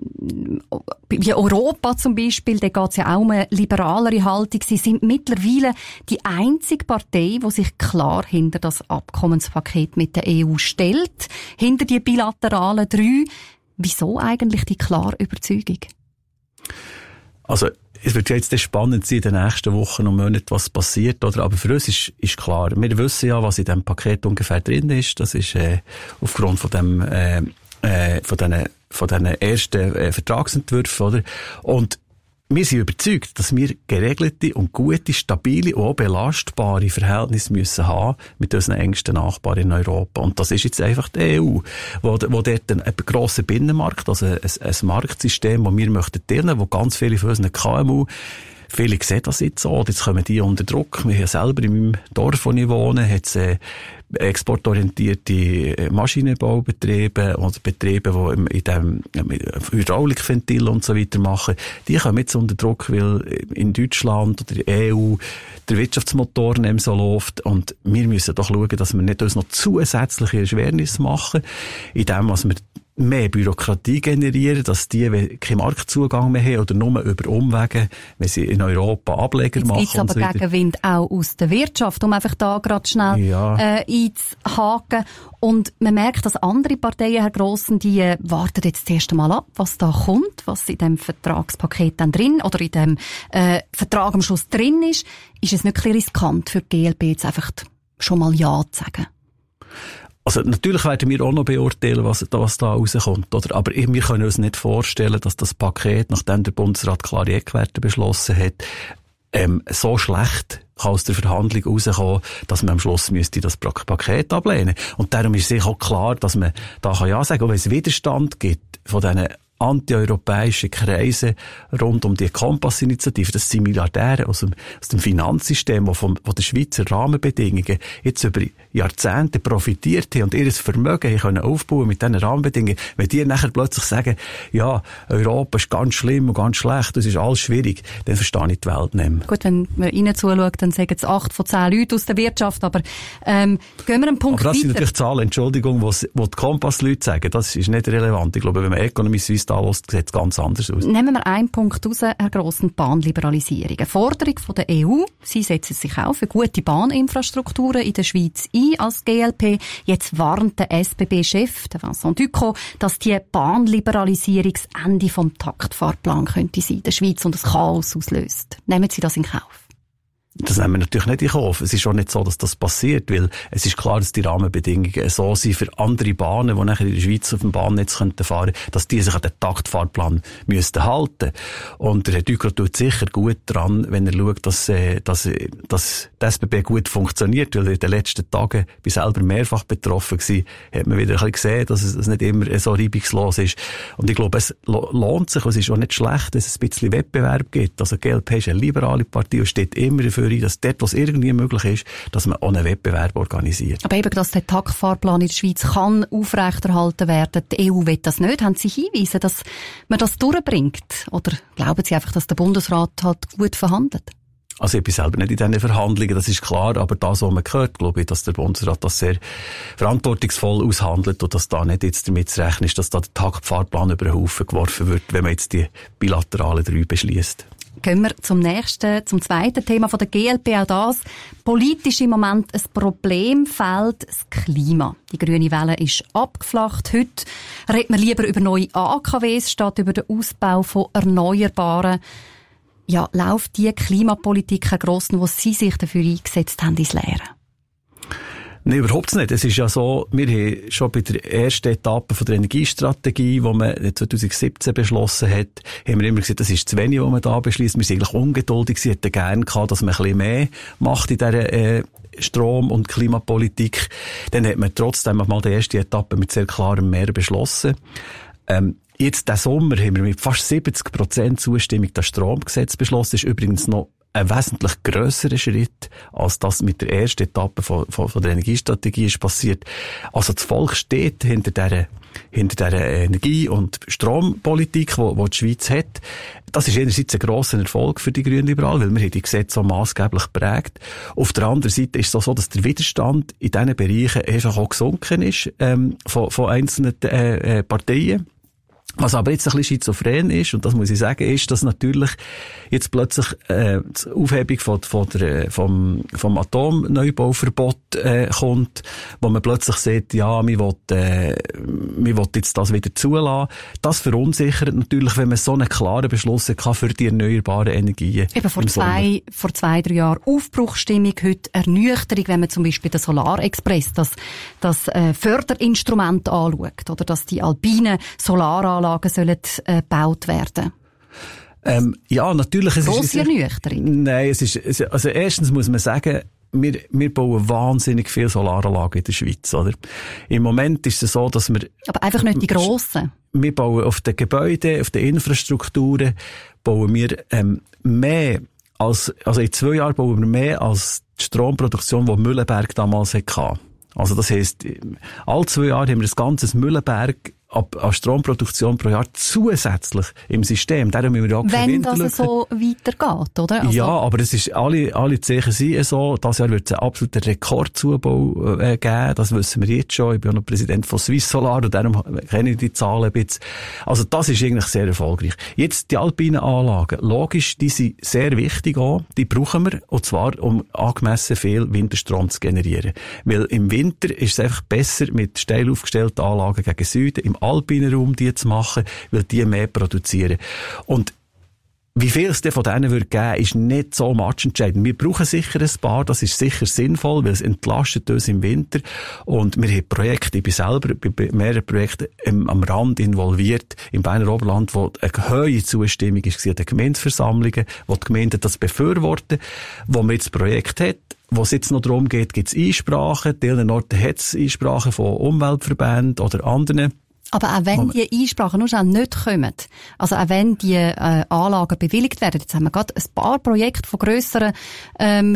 wie Europa zum Beispiel, da geht es ja auch um eine liberalere Haltung. Sie sind mittlerweile die einzige Partei, die sich klar hinter das Abkommenspaket mit der E U stellt, hinter die bilateralen drei. Wieso eigentlich die klare Überzeugung? Also, es wird ja jetzt spannend sein in den nächsten Wochen und Monaten, was passiert, oder? Aber für uns ist, ist klar, wir wissen ja, was in diesem Paket ungefähr drin ist. Das ist, äh, aufgrund von dem, äh, äh, von diesen, von diesen ersten, äh, Vertragsentwürfen, oder? Und wir sind überzeugt, dass wir geregelte und gute, stabile und auch belastbare Verhältnisse müssen haben mit unseren engsten Nachbarn in Europa. Und das ist jetzt einfach die E U, wo, wo dort ein, ein grosser Binnenmarkt, also ein, ein Marktsystem, das wir möchten teilen, wo ganz viele von unseren K M U viele sehen das jetzt so, jetzt kommen die unter Druck. Wir haben selber in meinem Dorf, wo ich wohne, hat's, äh, exportorientierte Maschinenbaubetriebe oder Betriebe, die in dem Hydraulikventil und so weiter machen. Die kommen jetzt unter Druck, weil in Deutschland oder in der E U der Wirtschaftsmotor nicht so läuft. Und wir müssen doch schauen, dass wir nicht uns noch zusätzliche Erschwernisse machen, indem wir mehr Bürokratie generieren, dass die keinen Marktzugang mehr haben oder nur über Umwege, wenn sie in Europa Ableger Jetzt machen. Jetzt gibt es aber so Gegenwind auch aus der Wirtschaft, um einfach da gerade schnell ja. äh, einzuhaken. Und man merkt, dass andere Parteien, Herr Grossen, die äh, warten jetzt das erste Mal ab, was da kommt, was in dem Vertragspaket dann drin oder in dem äh, Vertrag am Schluss drin ist. Ist es nicht ein bisschen riskant für die G L P jetzt einfach schon mal Ja zu sagen? Also natürlich werden wir auch noch beurteilen, was, was da rauskommt, oder? Aber wir können uns nicht vorstellen, dass das Paket, nachdem der Bundesrat klare Eckwerte beschlossen hat, ähm, so schlecht kann aus der Verhandlung rauskommen, dass man am Schluss müsste das Paket ablehnen. Und darum ist sicher auch klar, dass man da kann ja sagen, auch wenn es Widerstand gibt von diesen antieuropäischen Kreise rund um die Kompass-Initiative. Das sind Milliardäre aus dem, aus dem Finanzsystem, die von, von den Schweizer Rahmenbedingungen jetzt über Jahrzehnte profitiert haben und ihr Vermögen können aufbauen mit diesen Rahmenbedingungen. Wenn die nachher plötzlich sagen, ja, Europa ist ganz schlimm und ganz schlecht, das ist alles schwierig, dann verstehe ich die Welt nicht mehr. Gut, wenn man ihnen zuschaut, dann sagen es acht von zehn Leute aus der Wirtschaft, aber ähm, gehen wir einen Punkt weiter. Aber das weiter. sind natürlich Zahlen, Entschuldigung, die die Kompass-Leute sagen, das ist nicht relevant. Ich glaube, wenn man Economy Suisse da lässt, sieht es ganz anders aus. Nehmen wir einen Punkt raus, Herr Grossen, Bahnliberalisierung. Eine Forderung von der E U. Sie setzen sich auch für gute Bahninfrastrukturen in der Schweiz ein als G L P. Jetzt warnt der S B B-Chef, der Vincent Ducrot, dass die Bahnliberalisierung das Ende vom Taktfahrplan könnte sein, der Schweiz und das Chaos auslöst. Nehmen Sie das in Kauf? Das nehmen wir natürlich nicht in Kauf. Es ist auch nicht so, dass das passiert, weil es ist klar, dass die Rahmenbedingungen so sind für andere Bahnen, die nachher in der Schweiz auf dem Bahnnetz fahren könnten, dass die sich an den Taktfahrplan müssten halten. Und der Herr Ducrot tut sicher gut dran, wenn er schaut, dass, äh, dass, dass die S B B gut funktioniert, weil in den letzten Tagen, ich bin selber mehrfach betroffen gewesen, hat man wieder ein bisschen gesehen, dass es, dass es nicht immer so reibungslos ist. Und ich glaube, es lohnt sich, es ist auch nicht schlecht, dass es ein bisschen Wettbewerb gibt. Also die G L P ist eine liberale Partei und steht immer dafür, dass dort, was irgendwie möglich ist, dass man auch einen Wettbewerb organisiert. Aber eben, dass der Taktfahrplan in der Schweiz kann aufrechterhalten werden, die E U will das nicht. Haben Sie Hinweise, dass man das durchbringt? Oder glauben Sie einfach, dass der Bundesrat halt gut verhandelt? Also ich bin selber nicht in diesen Verhandlungen, das ist klar, aber das, was man hört, glaube ich, dass der Bundesrat das sehr verantwortungsvoll aushandelt und dass da nicht jetzt damit zu rechnen ist, dass da der Taktfahrplan über den Haufen geworfen wird, wenn man jetzt die bilateralen drei beschliesst. Gehen wir zum nächsten, zum zweiten Thema von der G L P, auch das. Politisch im Moment ein Problemfeld, das Klima. Die grüne Welle ist abgeflacht. Heute redet man lieber über neue A K Ws statt über den Ausbau von Erneuerbaren. Ja, läuft die Klimapolitik, Herr Grossen, wo Sie sich dafür eingesetzt haben, ins Leere? Nein, überhaupt nicht. Es ist ja so, wir haben schon bei der ersten Etappe von der Energiestrategie, die man zwanzig siebzehn beschlossen hat, haben wir immer gesagt, das ist zu wenig, was man da beschließt. Wir sind eigentlich ungeduldig. Sie hätten gerne gehabt, dass man ein bisschen mehr macht in dieser äh, Strom- und Klimapolitik. Dann hat man trotzdem mal die erste Etappe mit sehr klarem Mehr beschlossen. Ähm, Jetzt, diesen Sommer, haben wir mit fast siebzig Prozent Zustimmung das Stromgesetz beschlossen. Das ist übrigens noch ein wesentlich grösserer Schritt, als das mit der ersten Etappe von, von, von der Energiestrategie ist passiert. Also das Volk steht hinter dieser, hinter dieser Energie- und Strompolitik, die, die die Schweiz hat. Das ist einerseits ein grosser Erfolg für die Grünliberalen, weil wir haben die Gesetze so massgeblich geprägt. Auf der anderen Seite ist es auch so, dass der Widerstand in diesen Bereichen einfach auch gesunken ist, ähm, von, von einzelnen äh, Parteien. Was aber jetzt ein bisschen schizophren ist, und das muss ich sagen, ist, dass natürlich jetzt plötzlich äh, die Aufhebung von, von der, vom, vom Atomneubauverbot äh, kommt, wo man plötzlich sieht, ja, man will, äh, man will jetzt das wieder zulassen. Das verunsichert natürlich, wenn man so einen klaren Beschluss kann für die erneuerbaren Energien. Eben vor zwei, vor zwei, drei Jahren Aufbruchstimmung, heute Ernüchterung, wenn man zum Beispiel den Solarexpress, das, das äh, Förderinstrument anschaut, oder dass die alpinen Solaranlagen sollen äh, gebaut werden. Ähm, ja, natürlich. Es Grosse ist, Ernüchterung. Nein, es ist, also erstens muss man sagen, wir, wir bauen wahnsinnig viele Solaranlagen in der Schweiz, oder? Im Moment ist es so, dass wir... Aber einfach nicht die grossen. Wir bauen auf den Gebäuden, auf den Infrastrukturen, bauen wir ähm, mehr als, also in zwei Jahren bauen wir mehr als die Stromproduktion, die Mühlenberg damals hatte. Also das heisst, alle zwei Jahre haben wir ein ganzes Mühlenberg an Stromproduktion pro Jahr zusätzlich im System. Darum müssen wir auch wenn das so weitergeht, oder? Also ja, aber es ist, alle, alle Zeichen sind so. Dieses Jahr wird es einen absoluten Rekordzubau äh, geben. Das wissen wir jetzt schon. Ich bin auch noch Präsident von Swiss Solar und darum kenne ich die Zahlen ein bisschen. Also das ist eigentlich sehr erfolgreich. Jetzt die alpinen Anlagen. Logisch, die sind sehr wichtig auch. Die brauchen wir. Und zwar, um angemessen viel Winterstrom zu generieren. Weil im Winter ist es einfach besser, mit steil aufgestellten Anlagen gegen Süden im alpinen Raum die zu machen, weil die mehr produzieren. Und wie viel es denn von denen wird geben, ist nicht so matchentscheidend. Wir brauchen sicher ein paar, das ist sicher sinnvoll, weil es entlastet uns im Winter. Und wir haben Projekte, ich bin selber bei mehreren Projekten im, am Rand involviert, im Berner Oberland, wo eine hohe Zustimmung ist an den Gemeindeversammlungen, wo die Gemeinden das befürworten, wo man jetzt ein Projekt hat, wo es jetzt noch darum geht, gibt es Einsprachen, an vielen Orten hat es Einsprachen von Umweltverbänden oder anderen. Aber auch wenn die Einsprachen nur schon nicht kommen, also auch wenn die äh, Anlagen bewilligt werden, jetzt haben wir gerade ein paar Projekte von grösseren, ähm,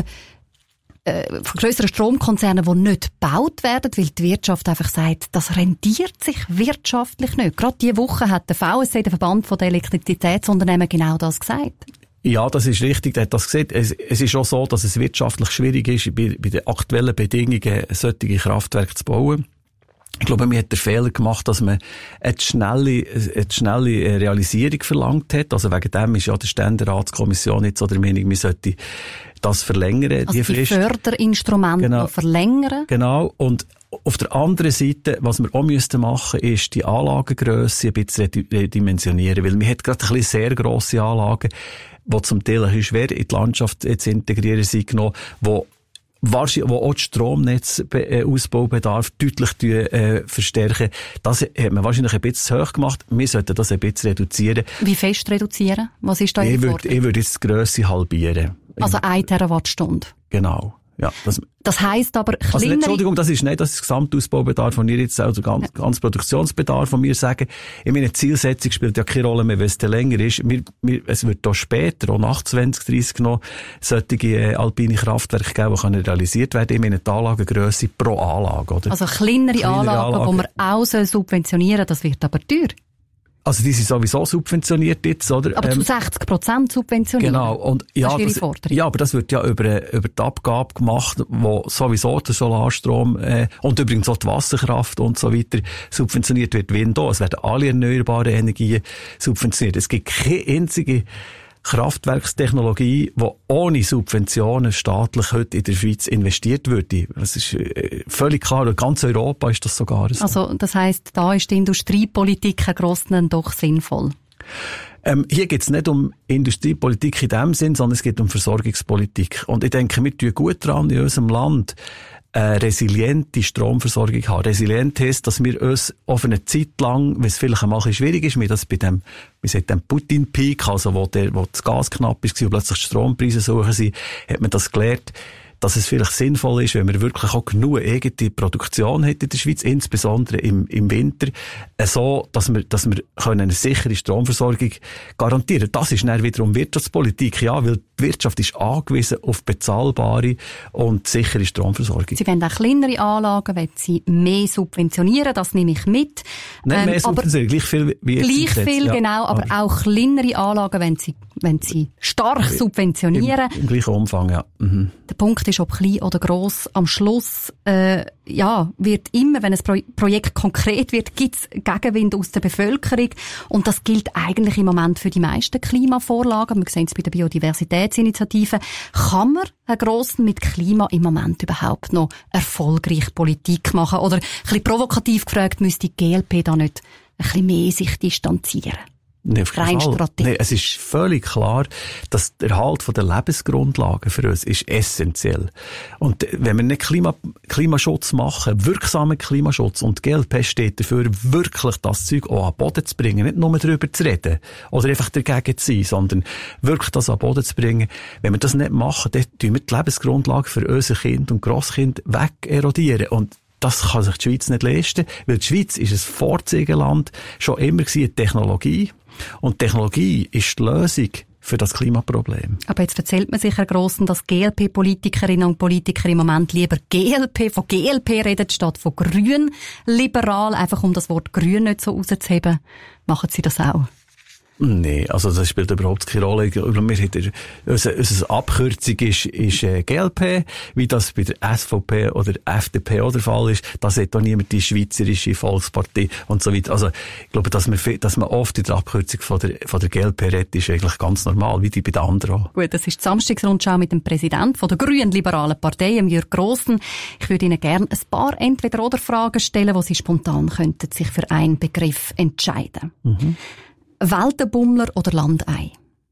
äh, von grösseren Stromkonzernen, die nicht gebaut werden, weil die Wirtschaft einfach sagt, das rentiert sich wirtschaftlich nicht. Gerade diese Woche hat der V S C, der Verband der Elektrizitätsunternehmen, genau das gesagt. Ja, das ist richtig, der hat das gesagt. Es, es ist auch so, dass es wirtschaftlich schwierig ist, bei, bei den aktuellen Bedingungen solche Kraftwerke zu bauen. Ich glaube, man hat den Fehler gemacht, dass man eine schnelle, eine schnelle Realisierung verlangt hat. Also wegen dem ist ja die Ständeratskommission jetzt so der Meinung, man sollte das verlängern, also die Frist. Die Förderinstrumente genau. verlängern. Genau. Und auf der anderen Seite, was wir auch müssten machen, ist die Anlagengrösse ein bisschen redimensionieren. Weil man hat gerade ein bisschen sehr grosse Anlagen, die zum Teil ein bisschen schwer in die Landschaft zu integrieren sind, genommen, wo wahrscheinlich, wo auch die Stromnetzausbaubedarf deutlich äh, verstärken. Das hat man wahrscheinlich ein bisschen zu hoch gemacht. Wir sollten das ein bisschen reduzieren. Wie fest reduzieren? Was ist da ich Ihre würd, Forderung? Ich würde jetzt die Grösse halbieren. Also eine Terawattstunde? Genau. Ja, das, das heisst aber kleinere... Also, Entschuldigung, das ist nicht das Gesamtausbaubedarf, von ihr jetzt, also ganz, ganz Produktionsbedarf von mir sagen. Ich meine, Zielsetzung spielt ja keine Rolle mehr, wenn es dann länger ist. Wir, wir, es wird auch später, auch nach zwanzig dreißig noch, solche äh, alpine Kraftwerke geben, die können realisiert werden. Ich meine, die Anlagengrösse pro Anlage, oder? Also kleinere, kleinere Anlagen, Anlage. Die man auch subventionieren soll, das wird aber teuer. Also die sind sowieso subventioniert jetzt, oder? Aber zu sechzig Prozent subventioniert. Genau. Und ja, das ist das, Ihre Forderung. Ja, aber das wird ja über, über die Abgabe gemacht, wo sowieso der Solarstrom äh, und übrigens auch die Wasserkraft und so weiter subventioniert wird. Wind auch. Es werden alle erneuerbaren Energien subventioniert. Es gibt keine einzige Kraftwerkstechnologie, die ohne Subventionen staatlich heute in der Schweiz investiert würde. Das ist äh, völlig klar. In ganz Europa ist das sogar so. Also, das heisst, da ist die Industriepolitik ein Grossen doch sinnvoll? Ähm, hier geht es nicht um Industriepolitik in dem Sinn, sondern es geht um Versorgungspolitik. Und ich denke, wir tun gut daran, in unserem Land eine resiliente Stromversorgung haben. Resilient heisst, dass wir uns auf eine Zeit lang, wenn es vielleicht einmal ein bisschen schwierig ist, wie das bei dem, wie sagt dem Putin-Peak, also wo, der, wo das Gas knapp ist und plötzlich die Strompreise suchen sind, hat man das gelernt, dass es vielleicht sinnvoll ist, wenn man wirklich auch genug eigene Produktion hat in der Schweiz, insbesondere im, im Winter, äh, so, dass wir, dass wir können eine sichere Stromversorgung garantieren. Das ist dann wiederum Wirtschaftspolitik, ja, weil die Wirtschaft ist angewiesen auf bezahlbare und sichere Stromversorgung. Sie wollen auch kleinere Anlagen, wollen Sie mehr subventionieren, das nehme ich mit. Nein, mehr ähm, subventionieren, gleich viel wie jetzt. Gleich viel, ja, genau, aber ja. Auch kleinere Anlagen, wenn Sie, wenn Sie stark subventionieren. Im, im gleichen Umfang, ja. Mhm. Der Punkt ist, ob klein oder gross, am Schluss äh, ja, wird immer, wenn ein Pro- Projekt konkret wird, gibt es Gegenwind aus der Bevölkerung. Und das gilt eigentlich im Moment für die meisten Klimavorlagen. Wir sehen es bei der Biodiversitätsinitiative. Kann man, Herr Grossen, mit Klima im Moment überhaupt noch erfolgreich Politik machen? Oder ein bisschen provokativ gefragt, müsste die G L P da nicht ein bisschen mehr sich distanzieren? Nee, auf rein strategisch. Nee, es ist völlig klar, dass der Erhalt der Lebensgrundlagen für uns ist essentiell. Und wenn wir nicht Klima, Klimaschutz machen, wirksamen Klimaschutz, und die G L P steht dafür, wirklich das Zeug auch an den Boden zu bringen, nicht nur darüber zu reden oder einfach dagegen zu sein, sondern wirklich das an den Boden zu bringen. Wenn wir das nicht machen, dann tun wir die Lebensgrundlage für unsere Kinder und Grosskinder weg erodieren. Und das kann sich die Schweiz nicht leisten, weil die Schweiz ist ein Vorzeigeland, schon immer gewesen, Technologie. Und Technologie ist die Lösung für das Klimaproblem. Aber jetzt erzählt man sich, Herr Grossen, dass G L P-Politikerinnen und Politiker im Moment lieber G L P, von G L P reden, statt von grün-liberal, einfach um das Wort grün nicht so rauszuheben. Machen Sie das auch? Nee, also das spielt überhaupt keine Rolle. Wir haben, unsere, unsere Abkürzung ist, ist äh, G L P, wie das bei der S V P oder F D P auch der Fall ist. Da sieht auch niemand die Schweizerische Volkspartei und so weiter. Also ich glaube, dass man, dass man oft in der Abkürzung von der, von der G L P redet, ist eigentlich ganz normal, wie die bei den anderen auch. Gut, das ist die Samstagsrundschau mit dem Präsidenten von der grün-liberalen Partei, Jürg Grossen. Ich würde Ihnen gerne ein paar Entweder-oder-Fragen stellen, wo Sie spontan könnten sich für einen Begriff entscheiden. Mhm. Weltenbummler oder Landei?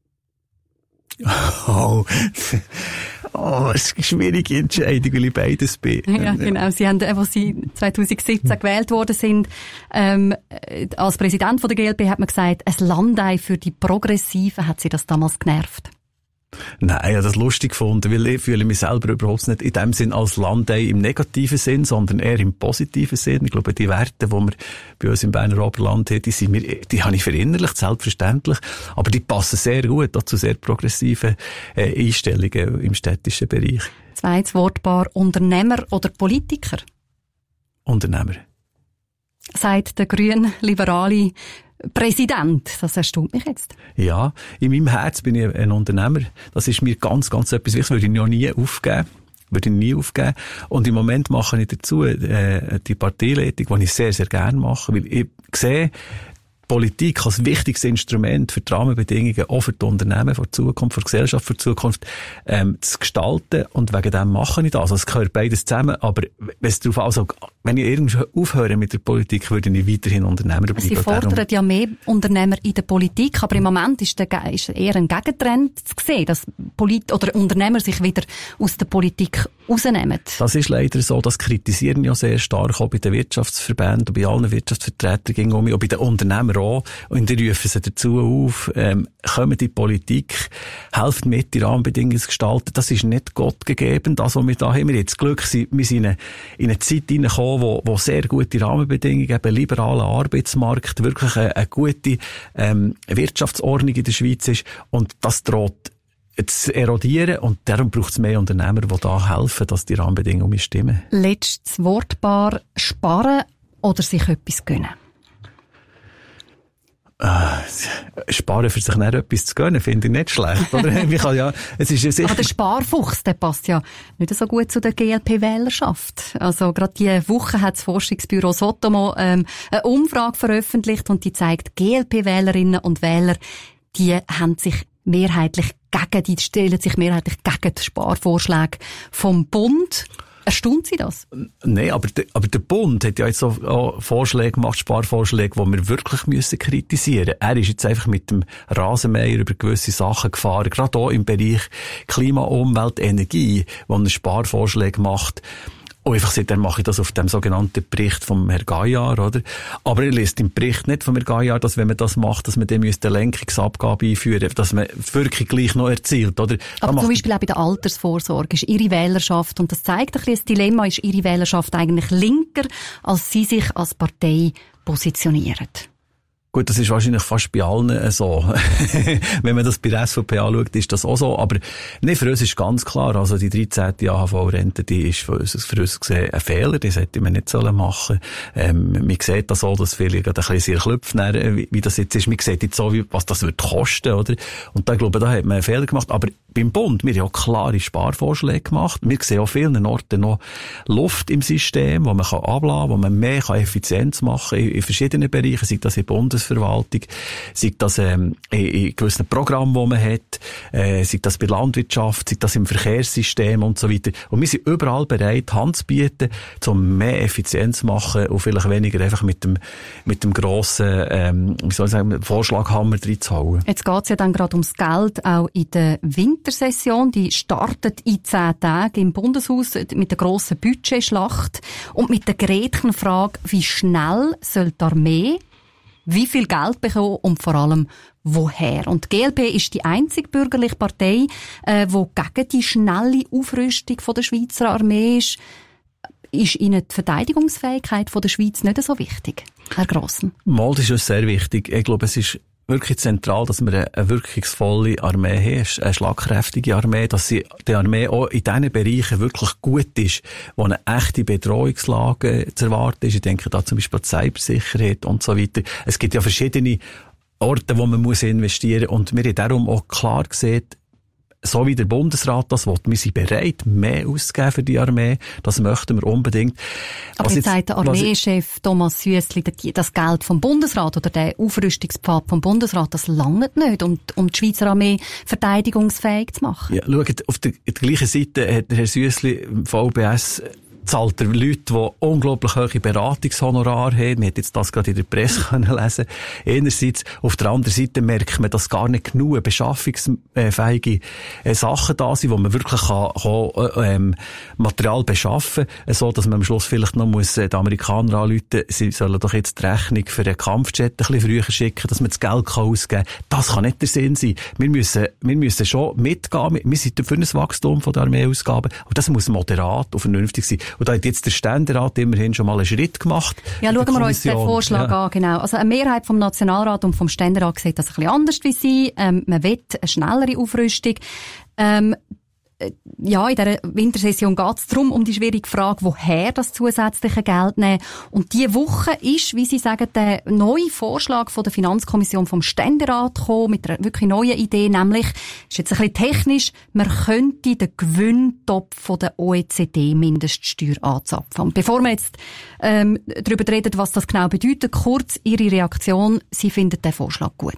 Oh, oh, das ist eine schwierige Entscheidung, weil ich beides bin. Ja, genau. Sie haben, als Sie zwanzig siebzehn gewählt worden sind, ähm, als Präsident von der G L P hat man gesagt, ein Landei für die Progressiven. Hat Sie das damals genervt? Nein, ich habe das lustig gefunden, weil ich fühle mich selber überhaupt nicht in dem Sinn als Landei im negativen Sinn, sondern eher im positiven Sinn. Ich glaube, die Werte, die wir bei uns im Berner Oberland haben, die, sind mir, die habe ich verinnerlicht, selbstverständlich. Aber die passen sehr gut auch zu sehr progressiven äh, Einstellungen im städtischen Bereich. Zweites Wortpaar, Unternehmer oder Politiker? Unternehmer. Sagt der grün-liberale Präsident. Das erstaunt mich jetzt. Ja, in meinem Herz bin ich ein Unternehmer. Das ist mir ganz, ganz etwas Wichtiges. Würde ich noch nie aufgeben. Würde ich nie aufgeben. Und im Moment mache ich dazu äh, die Parteileitung, die ich sehr, sehr gerne mache. Weil ich sehe Politik als wichtiges Instrument für die Rahmenbedingungen, auch für die Unternehmen, für die Zukunft, für die Gesellschaft, für die Zukunft, ähm, zu gestalten. Und wegen dem mache ich das. Also es gehört beides zusammen. Aber wenn es darauf also, wenn ich irgendwie aufhöre mit der Politik, würde ich weiterhin Unternehmer bleiben. Sie fordern ja mehr Unternehmer in der Politik, aber im Moment ist, der, ist eher ein Gegentrend zu sehen, dass Polit- oder Unternehmer sich wieder aus der Politik rausnehmen. Das ist leider so. Das kritisieren ja sehr stark, auch bei den Wirtschaftsverbänden, und bei allen Wirtschaftsvertretern gegen um mich, auch bei den Unternehmern auch. Und die rufen sie dazu auf, ähm, kommen die Politik, helfen mit, die Rahmenbedingungen zu gestalten. Das ist nicht Gott gegeben, das, was wir da haben. Wir haben jetzt Glück, wir sind in eine, in eine Zeit hineingekommen, wo, wo sehr gute Rahmenbedingungen, eben liberaler Arbeitsmarkt, wirklich eine, eine gute ähm, Wirtschaftsordnung in der Schweiz ist. Und das droht zu erodieren, und darum braucht es mehr Unternehmer, die da helfen, dass die Rahmenbedingungen stimmen. Letztes Wortpaar, sparen oder sich etwas gönnen? Äh, sparen für sich nicht etwas zu gönnen, finde ich nicht schlecht, oder? Ich kann ja, es ist ja sicher... Aber der Sparfuchs, der passt ja nicht so gut zu der G L P-Wählerschaft. Also gerade diese Woche hat das Forschungsbüro Sotomo ähm, eine Umfrage veröffentlicht, und die zeigt, G L P-Wählerinnen und Wähler, die haben sich mehrheitlich gegen, die stellen sich mehrheitlich gegen die Sparvorschläge vom Bund. Erstaunt Sie das? Nein, aber, de, aber der Bund hat ja jetzt auch, auch Vorschläge gemacht, Sparvorschläge, die wir wirklich müssen kritisieren. Er ist jetzt einfach mit dem Rasenmäher über gewisse Sachen gefahren, gerade auch im Bereich Klima, Umwelt, Energie, wo er Sparvorschläge macht. Und einfach sagt, er mache ich das auf dem sogenannten Bericht vom Herrn Gaillard, oder? Aber er liest im Bericht nicht vom Herrn Gaillard, dass wenn man das macht, dass man dem eine Lenkungsabgabe einführen müsste, dass man die Wirkung gleich noch erzielt, oder? Aber zum Beispiel auch bei der Altersvorsorge ist Ihre Wählerschaft, und das zeigt ein bisschen das Dilemma, ist Ihre Wählerschaft eigentlich linker, als Sie sich als Partei positionieren? Gut, das ist wahrscheinlich fast bei allen so. Wenn man das bei der S V P anschaut, ist das auch so. Aber nee, für uns ist ganz klar, also die dreizehnte A H V-Rente, die ist für uns, für uns gesehen ein Fehler, das hätte man nicht sollen machen. Ähm, man sieht das so, dass viele gerade ein bisschen sehr klüpfen, wie, wie das jetzt ist. Man sieht jetzt so, wie, was das wird kosten, oder? Und da, glaube ich, da hat man einen Fehler gemacht. Aber beim Bund, wir haben auch klare Sparvorschläge gemacht. Wir sehen auch vielen Orten noch Luft im System, wo man kann abladen, wo man mehr kann Effizienz machen in, in verschiedenen Bereichen, sei das in Bundesverwaltung, sei das ähm, in, in gewissen Programmen, die man hat, äh, sei das bei Landwirtschaft, sei das im Verkehrssystem und so weiter. Und wir sind überall bereit, Hand zu bieten, um mehr Effizienz zu machen und vielleicht weniger einfach mit dem, mit dem grossen, ähm, wie soll ich sagen, Vorschlaghammer reinzuhauen. Jetzt geht es ja dann gerade ums Geld, auch in der Wintersession. Die startet in zehn Tagen im Bundeshaus mit der grossen Budgetschlacht und mit der Gretchenfrage, wie schnell soll die Armee wie viel Geld bekommen und vor allem woher. Und die G L P ist die einzige bürgerliche Partei, äh, die gegen die schnelle Aufrüstung von der Schweizer Armee ist. Ist Ihnen die Verteidigungsfähigkeit von der Schweiz nicht so wichtig, Herr Grossen? Mal, das ist uns sehr wichtig. Ich glaube, es ist wirklich zentral, dass wir eine, eine wirkungsvolle Armee haben, eine schlagkräftige Armee, dass sie, die Armee auch in diesen Bereichen wirklich gut ist, wo eine echte Bedrohungslage zu erwarten ist. Ich denke da zum Beispiel an die Cybersicherheit und so weiter. Es gibt ja verschiedene Orte, wo man muss investieren muss. Und wir haben darum auch klar gesehen, so wie der Bundesrat das will, wir sind bereit, mehr auszugeben für die Armee. Das möchten wir unbedingt. Aber jetzt sagt der Armeechef Thomas Süssli, das Geld vom Bundesrat oder der Aufrüstungspfad vom Bundesrat, das langt nicht, um, um die Schweizer Armee verteidigungsfähig zu machen. Ja, schaut, auf der, der gleichen Seite hat der Herr Süssli im V B S zahlt er Leute, die unglaublich hohe Beratungshonorare haben. Man hat jetzt das gerade in der Presse können lesen. Einerseits, auf der anderen Seite merkt man, dass gar nicht genug beschaffungsfähige äh, Sachen da sind, wo man wirklich kann, kann, äh, ähm, Material beschaffen kann, so dass man am Schluss vielleicht noch muss, äh, die Amerikaner anrufen, sie sollen doch jetzt die Rechnung für einen Kampfjet ein bisschen früher schicken, dass man das Geld kann ausgeben kann. Das kann nicht der Sinn sein. Wir müssen, wir müssen schon mitgehen. Wir sind für ein Wachstum von der Armeeausgaben, aber das muss moderat und vernünftig sein. Und da hat jetzt der Ständerat immerhin schon mal einen Schritt gemacht. Ja, schauen wir uns den Vorschlag ja. an, genau. Also eine Mehrheit vom Nationalrat und vom Ständerat sieht das ein bisschen anders wie Sie. Ähm, man will eine schnellere Aufrüstung. Ähm, ja, in dieser Wintersession geht es darum, um die schwierige Frage, woher das zusätzliche Geld nehmen. Und diese Woche ist, wie Sie sagen, der neue Vorschlag von der Finanzkommission vom Ständerat gekommen, mit einer wirklich neuen Idee, nämlich, ist jetzt ein bisschen technisch, man könnte den Gewinntopf von der O E C D-Mindeststeuer anzapfen. Und bevor wir jetzt ähm, darüber reden, was das genau bedeutet, kurz Ihre Reaktion, Sie finden den Vorschlag gut?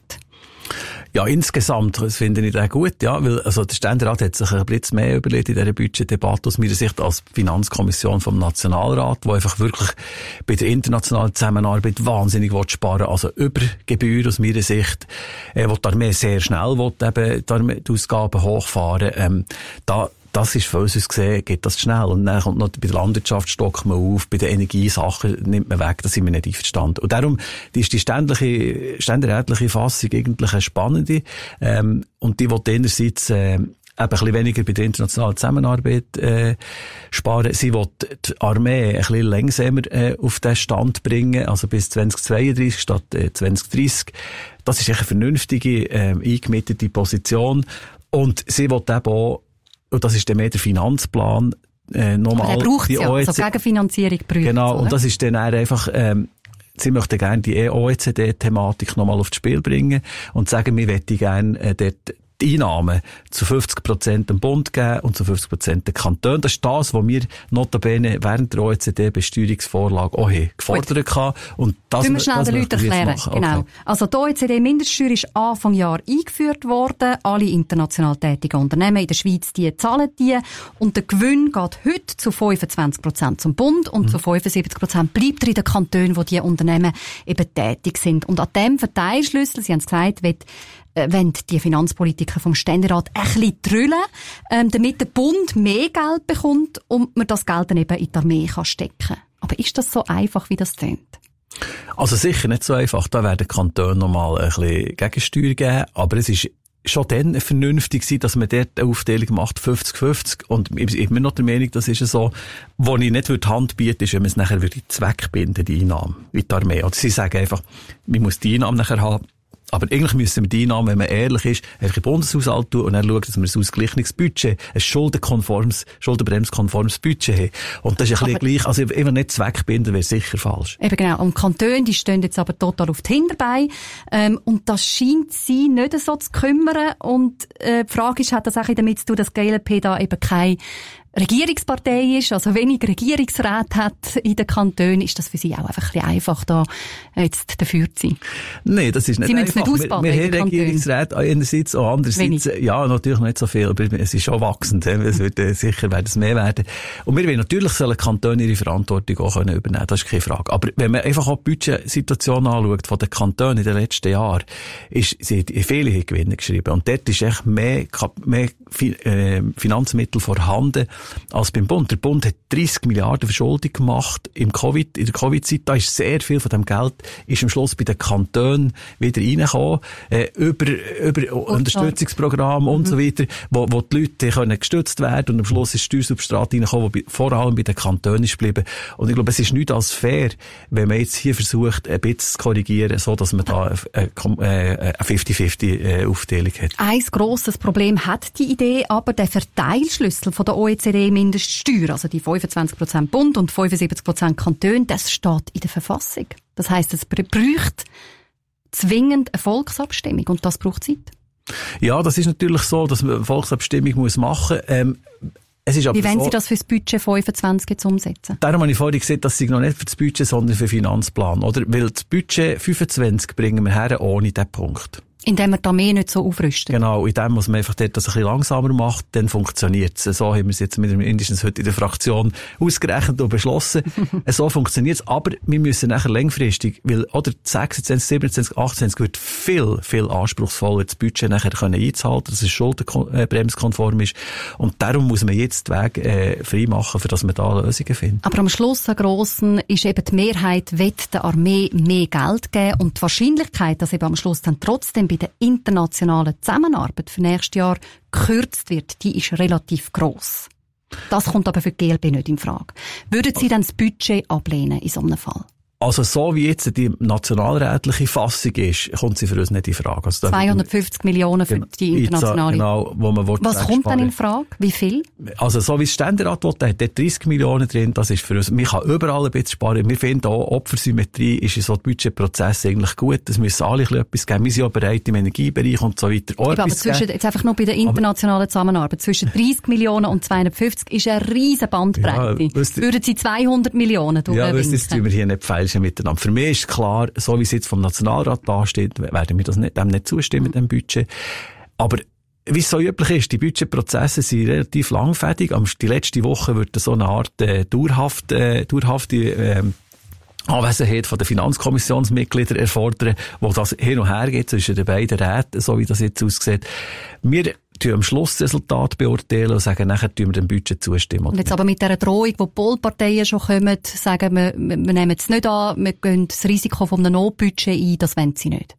Ja, insgesamt finde ich das gut, ja, weil, also, der Ständerat hat sich ein bisschen mehr überlegt in dieser Budgetdebatte aus meiner Sicht als Finanzkommission vom Nationalrat, wo einfach wirklich bei der internationalen Zusammenarbeit wahnsinnig will sparen, also über Gebühr aus meiner Sicht, äh, wo die Armee sehr schnell will, eben, die, Armee, die Ausgaben hochfahren, ähm, da, das ist für uns gesehen, geht das schnell. Und dann kommt noch bei der Landwirtschaft stockt man auf, bei den Energiesachen nimmt man weg, da sind wir nicht einverstanden. Und darum ist die ständliche, ständerätliche Fassung eigentlich eine spannende, ähm, und die will einerseits, äh, eben ein bisschen weniger bei der internationalen Zusammenarbeit äh, sparen. Sie will die Armee ein bisschen langsamer äh, auf den Stand bringen, also bis zwanzig zweiunddreißig statt äh, zwanzig dreissig. Das ist echt eine vernünftige, äh, eingemietete Position. Und sie will eben auch, und das ist dann mehr der Finanzplan, äh, nochmal. Aber der braucht ja, O E C D, also Gegenfinanzierung braucht. Genau, oder? Und das ist dann einfach, ähm, sie möchten gerne die O E C D-Thematik nochmal aufs Spiel bringen und sagen, wir möchten gerne äh, dort die Einnahmen zu fünfzig Prozent dem Bund geben und zu fünfzig Prozent den Kantonen. Das ist das, was wir notabene während der O E C D-Besteuerungsvorlage auch haben gefordert haben. Und das Können wir schnell den Leuten erklären. Genau. Okay. Also die O E C D-Mindeststeuer ist Anfang Jahr eingeführt worden. Alle international tätigen Unternehmen in der Schweiz, die zahlen die. Und der Gewinn geht heute zu fünfundzwanzig Prozent zum Bund und mhm. zu fünfundsiebzig Prozent bleibt er in den Kantonen, wo die Unternehmen eben tätig sind. Und an dem Verteilschlüssel, Sie haben es gesagt, wird wenn die Finanzpolitiker vom Ständerat ein bisschen trüllen, ähm, damit der Bund mehr Geld bekommt und man das Geld dann eben in die Armee kann stecken. Aber ist das so einfach, wie das tönt? Also sicher nicht so einfach. Da werden die Kantone nochmal ein bisschen Gegensteuer geben, aber es ist schon dann vernünftig sein, dass man dort eine Aufteilung macht, fünfzig fünfzig. Und ich bin immer noch der Meinung, das ist so, wo ich nicht die Hand bieten, ist, wenn man es nachher wirklich zweckbinden, die Einnahmen, wie die Armee. Oder sie sagen einfach, man muss die Einnahmen nachher haben. Aber eigentlich müssen wir die Einnahmen, wenn man ehrlich ist, einfach im Bundeshaushalt tun und dann schauen, dass wir ein ausgeglichenes Budget, ein schuldenkonformes, schuldenbremskonformes Budget haben. Und das ist ein bisschen gleich, also immer nicht zweckbinden wäre sicher falsch. Eben genau. Und die Kantone, die stehen jetzt aber total auf die Hinterbeine. Ähm, und das scheint sie nicht so zu kümmern. Und äh, die Frage ist, hat das auch damit zu tun, dass die G L P da eben keine Regierungspartei ist, also wenig Regierungsräte hat in den Kantonen, ist das für Sie auch einfach ein bisschen einfach, da jetzt dafür zu sein? Nein, das ist nicht Sie einfach. Sie müssen es nicht ausbaden. Wir, wir haben Regierungsräte einerseits, auch andererseits, wenig. Ja, natürlich nicht so viel, aber es ist schon wachsend. Es wird äh, sicher werden es mehr werden. Und wir wollen natürlich sollen Kantone ihre Verantwortung auch können übernehmen, das ist keine Frage. Aber wenn man einfach auch die Budgetsituation anschaut von den Kantonen in den letzten Jahren, ist, sie haben viele Gewinne geschrieben. Und dort ist echt mehr, mehr äh, Finanzmittel vorhanden, als beim Bund. Der Bund hat dreissig Milliarden Verschuldung gemacht im Covid, in der Covid-Zeit. Da ist sehr viel von dem Geld ist am Schluss bei den Kantonen wieder reingekommen, äh, über, über Unterstützungsprogramme und mhm. so weiter, wo, wo die Leute können gestützt werden und am Schluss ist Steuersubstrat reingekommen, wo vor allem bei den Kantonen ist geblieben. Und ich glaube, es ist nicht als fair, wenn man jetzt hier versucht, ein bisschen zu korrigieren, so dass man da eine, eine fünfzig fünfzig Aufteilung hat. Ein grosses Problem hat die Idee, aber der Verteilschlüssel von der O E C D-Mindeststeuer, also die fünfundzwanzig Prozent Bund und fünfundsiebzig Prozent Kantone, das steht in der Verfassung. Das heisst, es bräuchte zwingend eine Volksabstimmung und das braucht Zeit. Ja, das ist natürlich so, dass man eine Volksabstimmung muss machen muss. Ähm, Es ist aber Wie wollen so, Sie das für das Budget fünfundzwanzig jetzt umsetzen? Darum habe ich vorhin gesagt, das sei noch nicht für das Budget, sondern für den Finanzplan, oder? Weil das Budget fünfundzwanzig bringen wir her ohne diesen Punkt. Indem wir die Armee nicht so aufrüsten. Genau, in dem muss man einfach dort das ein bisschen langsamer macht, dann funktioniert es. So haben wir es jetzt mindestens heute in der Fraktion ausgerechnet und beschlossen. So funktioniert es, aber wir müssen nachher längfristig, weil, oder sechsundzwanzig, siebenundzwanzig, achtundzwanzig wird viel, viel anspruchsvoller, das Budget nachher können einzuhalten, dass es schuldenbremskonform ist. Und darum muss man jetzt den Weg äh, frei machen, für dass wir da Lösungen finden. Aber am Schluss, Herr Grossen, ist eben die Mehrheit, will der Armee mehr Geld geben und die Wahrscheinlichkeit, dass eben am Schluss dann trotzdem bei der internationalen Zusammenarbeit für nächstes Jahr gekürzt wird, die ist relativ gross. Das kommt aber für die G L P nicht in Frage. Würden Sie dann das Budget ablehnen in so einem Fall? Also so wie jetzt die nationalrätliche Fassung ist, kommt sie für uns nicht in Frage. Also zweihundertfünfzig Millionen für die internationale. Genau, wo man Was kommt dann in Frage? Wie viel? Also so wie das Ständerat will, der hat dort dreissig Millionen drin, das ist für uns, man kann überall ein bisschen sparen. Wir finden auch, Opfersymmetrie ist in so einem Budgetprozess eigentlich gut. Das müssen alle ein etwas geben. Wir sind auch bereit im Energiebereich und so weiter. Auch aber zwischen, jetzt einfach nur bei der internationalen Zusammenarbeit, zwischen dreissig Millionen und zweihundertfünfzig ist eine riesen Bandbreite. Ja, würden Sie zweihundert Millionen durchwinken? Ja, das tun wir hier nicht falsch miteinander. Für mich ist klar, so wie es jetzt vom Nationalrat dasteht, werden wir das nicht, dem nicht zustimmen, dem Budget. Aber wie es so üblich ist, die Budgetprozesse sind relativ langfädig. Die letzte Woche wird so eine Art äh, dauerhaft, äh, dauerhafte äh, Anwesenheit von den Finanzkommissionsmitgliedern erfordern, wo das hin und her geht zwischen den beiden Räten, so wie das jetzt aussieht. Wir tun am Schluss das Resultat beurteilen und sagen, nachher tun wir dem Budget zustimmen. Und jetzt aber mit dieser Drohung, wo die Polparteien schon kommen, sagen wir, wir nehmen es nicht an, wir gehen das Risiko von einem Notbudget ein, das wollen sie nicht.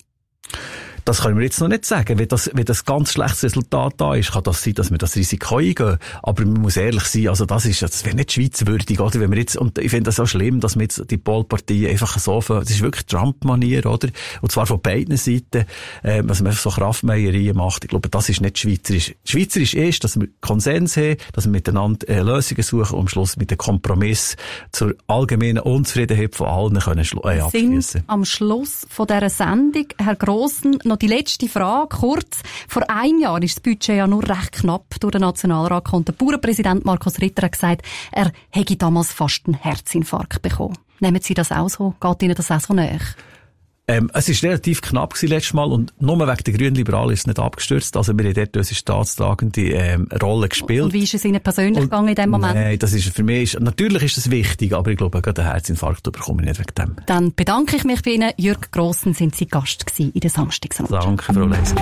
Das können wir jetzt noch nicht sagen. Wenn das, wenn das ganz schlechtes Resultat da ist, kann das sein, dass wir das Risiko eingehen. Aber man muss ehrlich sein, also das ist, das wäre nicht schweizwürdig, oder? Wenn wir jetzt, und ich finde das auch schlimm, dass wir jetzt die Polparteien einfach so, das ist wirklich Trump-Manier, oder? Und zwar von beiden Seiten, äh, dass man einfach so Kraftmeierien macht. Ich glaube, das ist nicht schweizerisch. Schweizerisch ist, dass wir Konsens haben, dass wir miteinander äh, Lösungen suchen und am Schluss mit dem Kompromiss zur allgemeinen Unzufriedenheit von allen können äh, abschließen. Sind am Schluss von dieser Sendung, Herr Grossen, noch die letzte Frage, kurz. Vor einem Jahr ist das Budget ja nur recht knapp durch den Nationalrat gekommen. Der Bauernpräsident Markus Ritter hat gesagt, er hätte damals fast einen Herzinfarkt bekommen. Nehmen Sie das auch so? Geht Ihnen das auch so näher? Ähm, es ist relativ knapp gewesen letztes Mal und nur wegen der Grünen Liberalen ist es nicht abgestürzt. Also wir haben dort unsere staatstragende ähm, Rolle gespielt. Und wie ist es Ihnen persönlich und, gegangen in dem Moment? Nein, das ist für mich, ist, natürlich ist das wichtig, aber ich glaube, gerade einen Herzinfarkt bekomme ich nicht wegen dem. Dann bedanke ich mich bei Ihnen. Jürg Grossen sind Sie Gast gewesen in der Samstagsrunde. Danke, Frau Leser.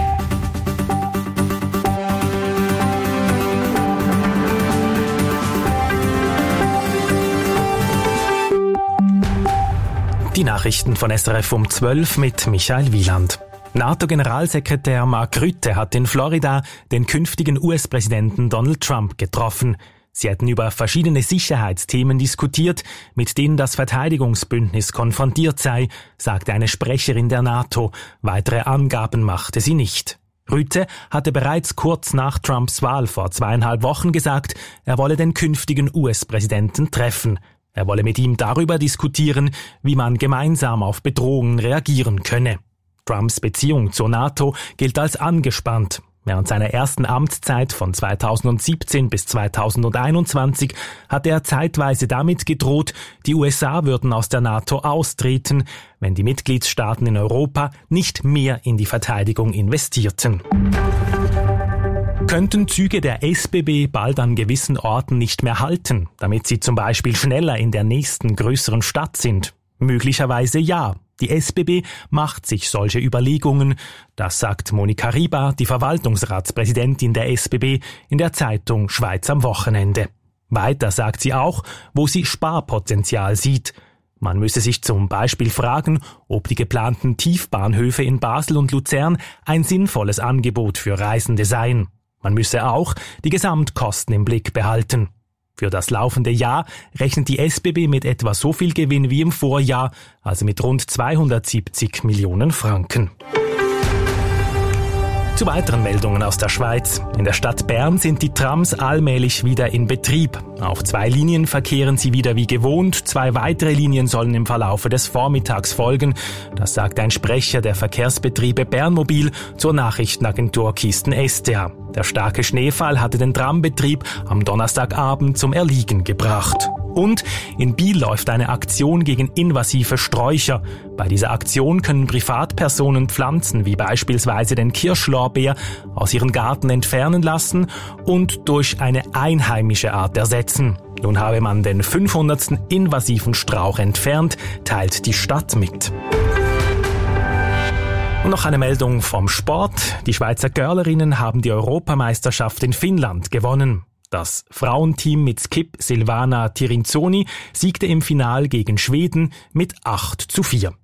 Die Nachrichten von S R F um zwölf mit Michael Wieland. NATO-Generalsekretär Mark Rutte hat in Florida den künftigen U S-Präsidenten Donald Trump getroffen. Sie hätten über verschiedene Sicherheitsthemen diskutiert, mit denen das Verteidigungsbündnis konfrontiert sei, sagte eine Sprecherin der NATO. Weitere Angaben machte sie nicht. Rutte hatte bereits kurz nach Trumps Wahl vor zweieinhalb Wochen gesagt, er wolle den künftigen U S-Präsidenten treffen. Er wolle mit ihm darüber diskutieren, wie man gemeinsam auf Bedrohungen reagieren könne. Trumps Beziehung zur NATO gilt als angespannt. Während seiner ersten Amtszeit von zweitausendsiebzehn bis zweitausendeinundzwanzig hatte er zeitweise damit gedroht, die U S A würden aus der NATO austreten, wenn die Mitgliedstaaten in Europa nicht mehr in die Verteidigung investierten. Könnten Züge der S B B bald an gewissen Orten nicht mehr halten, damit sie zum Beispiel schneller in der nächsten größeren Stadt sind? Möglicherweise ja. Die S B B macht sich solche Überlegungen. Das sagt Monika Riba, die Verwaltungsratspräsidentin der S B B, in der Zeitung Schweiz am Wochenende. Weiter sagt sie auch, wo sie Sparpotenzial sieht. Man müsse sich zum Beispiel fragen, ob die geplanten Tiefbahnhöfe in Basel und Luzern ein sinnvolles Angebot für Reisende seien. Man müsse auch die Gesamtkosten im Blick behalten. Für das laufende Jahr rechnet die S B B mit etwa so viel Gewinn wie im Vorjahr, also mit rund zweihundertsiebzig Millionen Franken. Zu weiteren Meldungen aus der Schweiz. In der Stadt Bern sind die Trams allmählich wieder in Betrieb. Auf zwei Linien verkehren sie wieder wie gewohnt. Zwei weitere Linien sollen im Verlaufe des Vormittags folgen. Das sagt ein Sprecher der Verkehrsbetriebe Bernmobil zur Nachrichtenagentur Kisten S T A. Der starke Schneefall hatte den Trambetrieb am Donnerstagabend zum Erliegen gebracht. Und in Biel läuft eine Aktion gegen invasive Sträucher. Bei dieser Aktion können Privatpersonen Pflanzen wie beispielsweise den Kirschlorbeer aus ihren Garten entfernen lassen und durch eine einheimische Art ersetzen. Nun habe man den fünfhundertsten invasiven Strauch entfernt, teilt die Stadt mit. Und noch eine Meldung vom Sport. Die Schweizer Curlerinnen haben die Europameisterschaft in Finnland gewonnen. Das Frauenteam mit Skip Silvana Tirinzoni siegte im Finale gegen Schweden mit acht zu vier.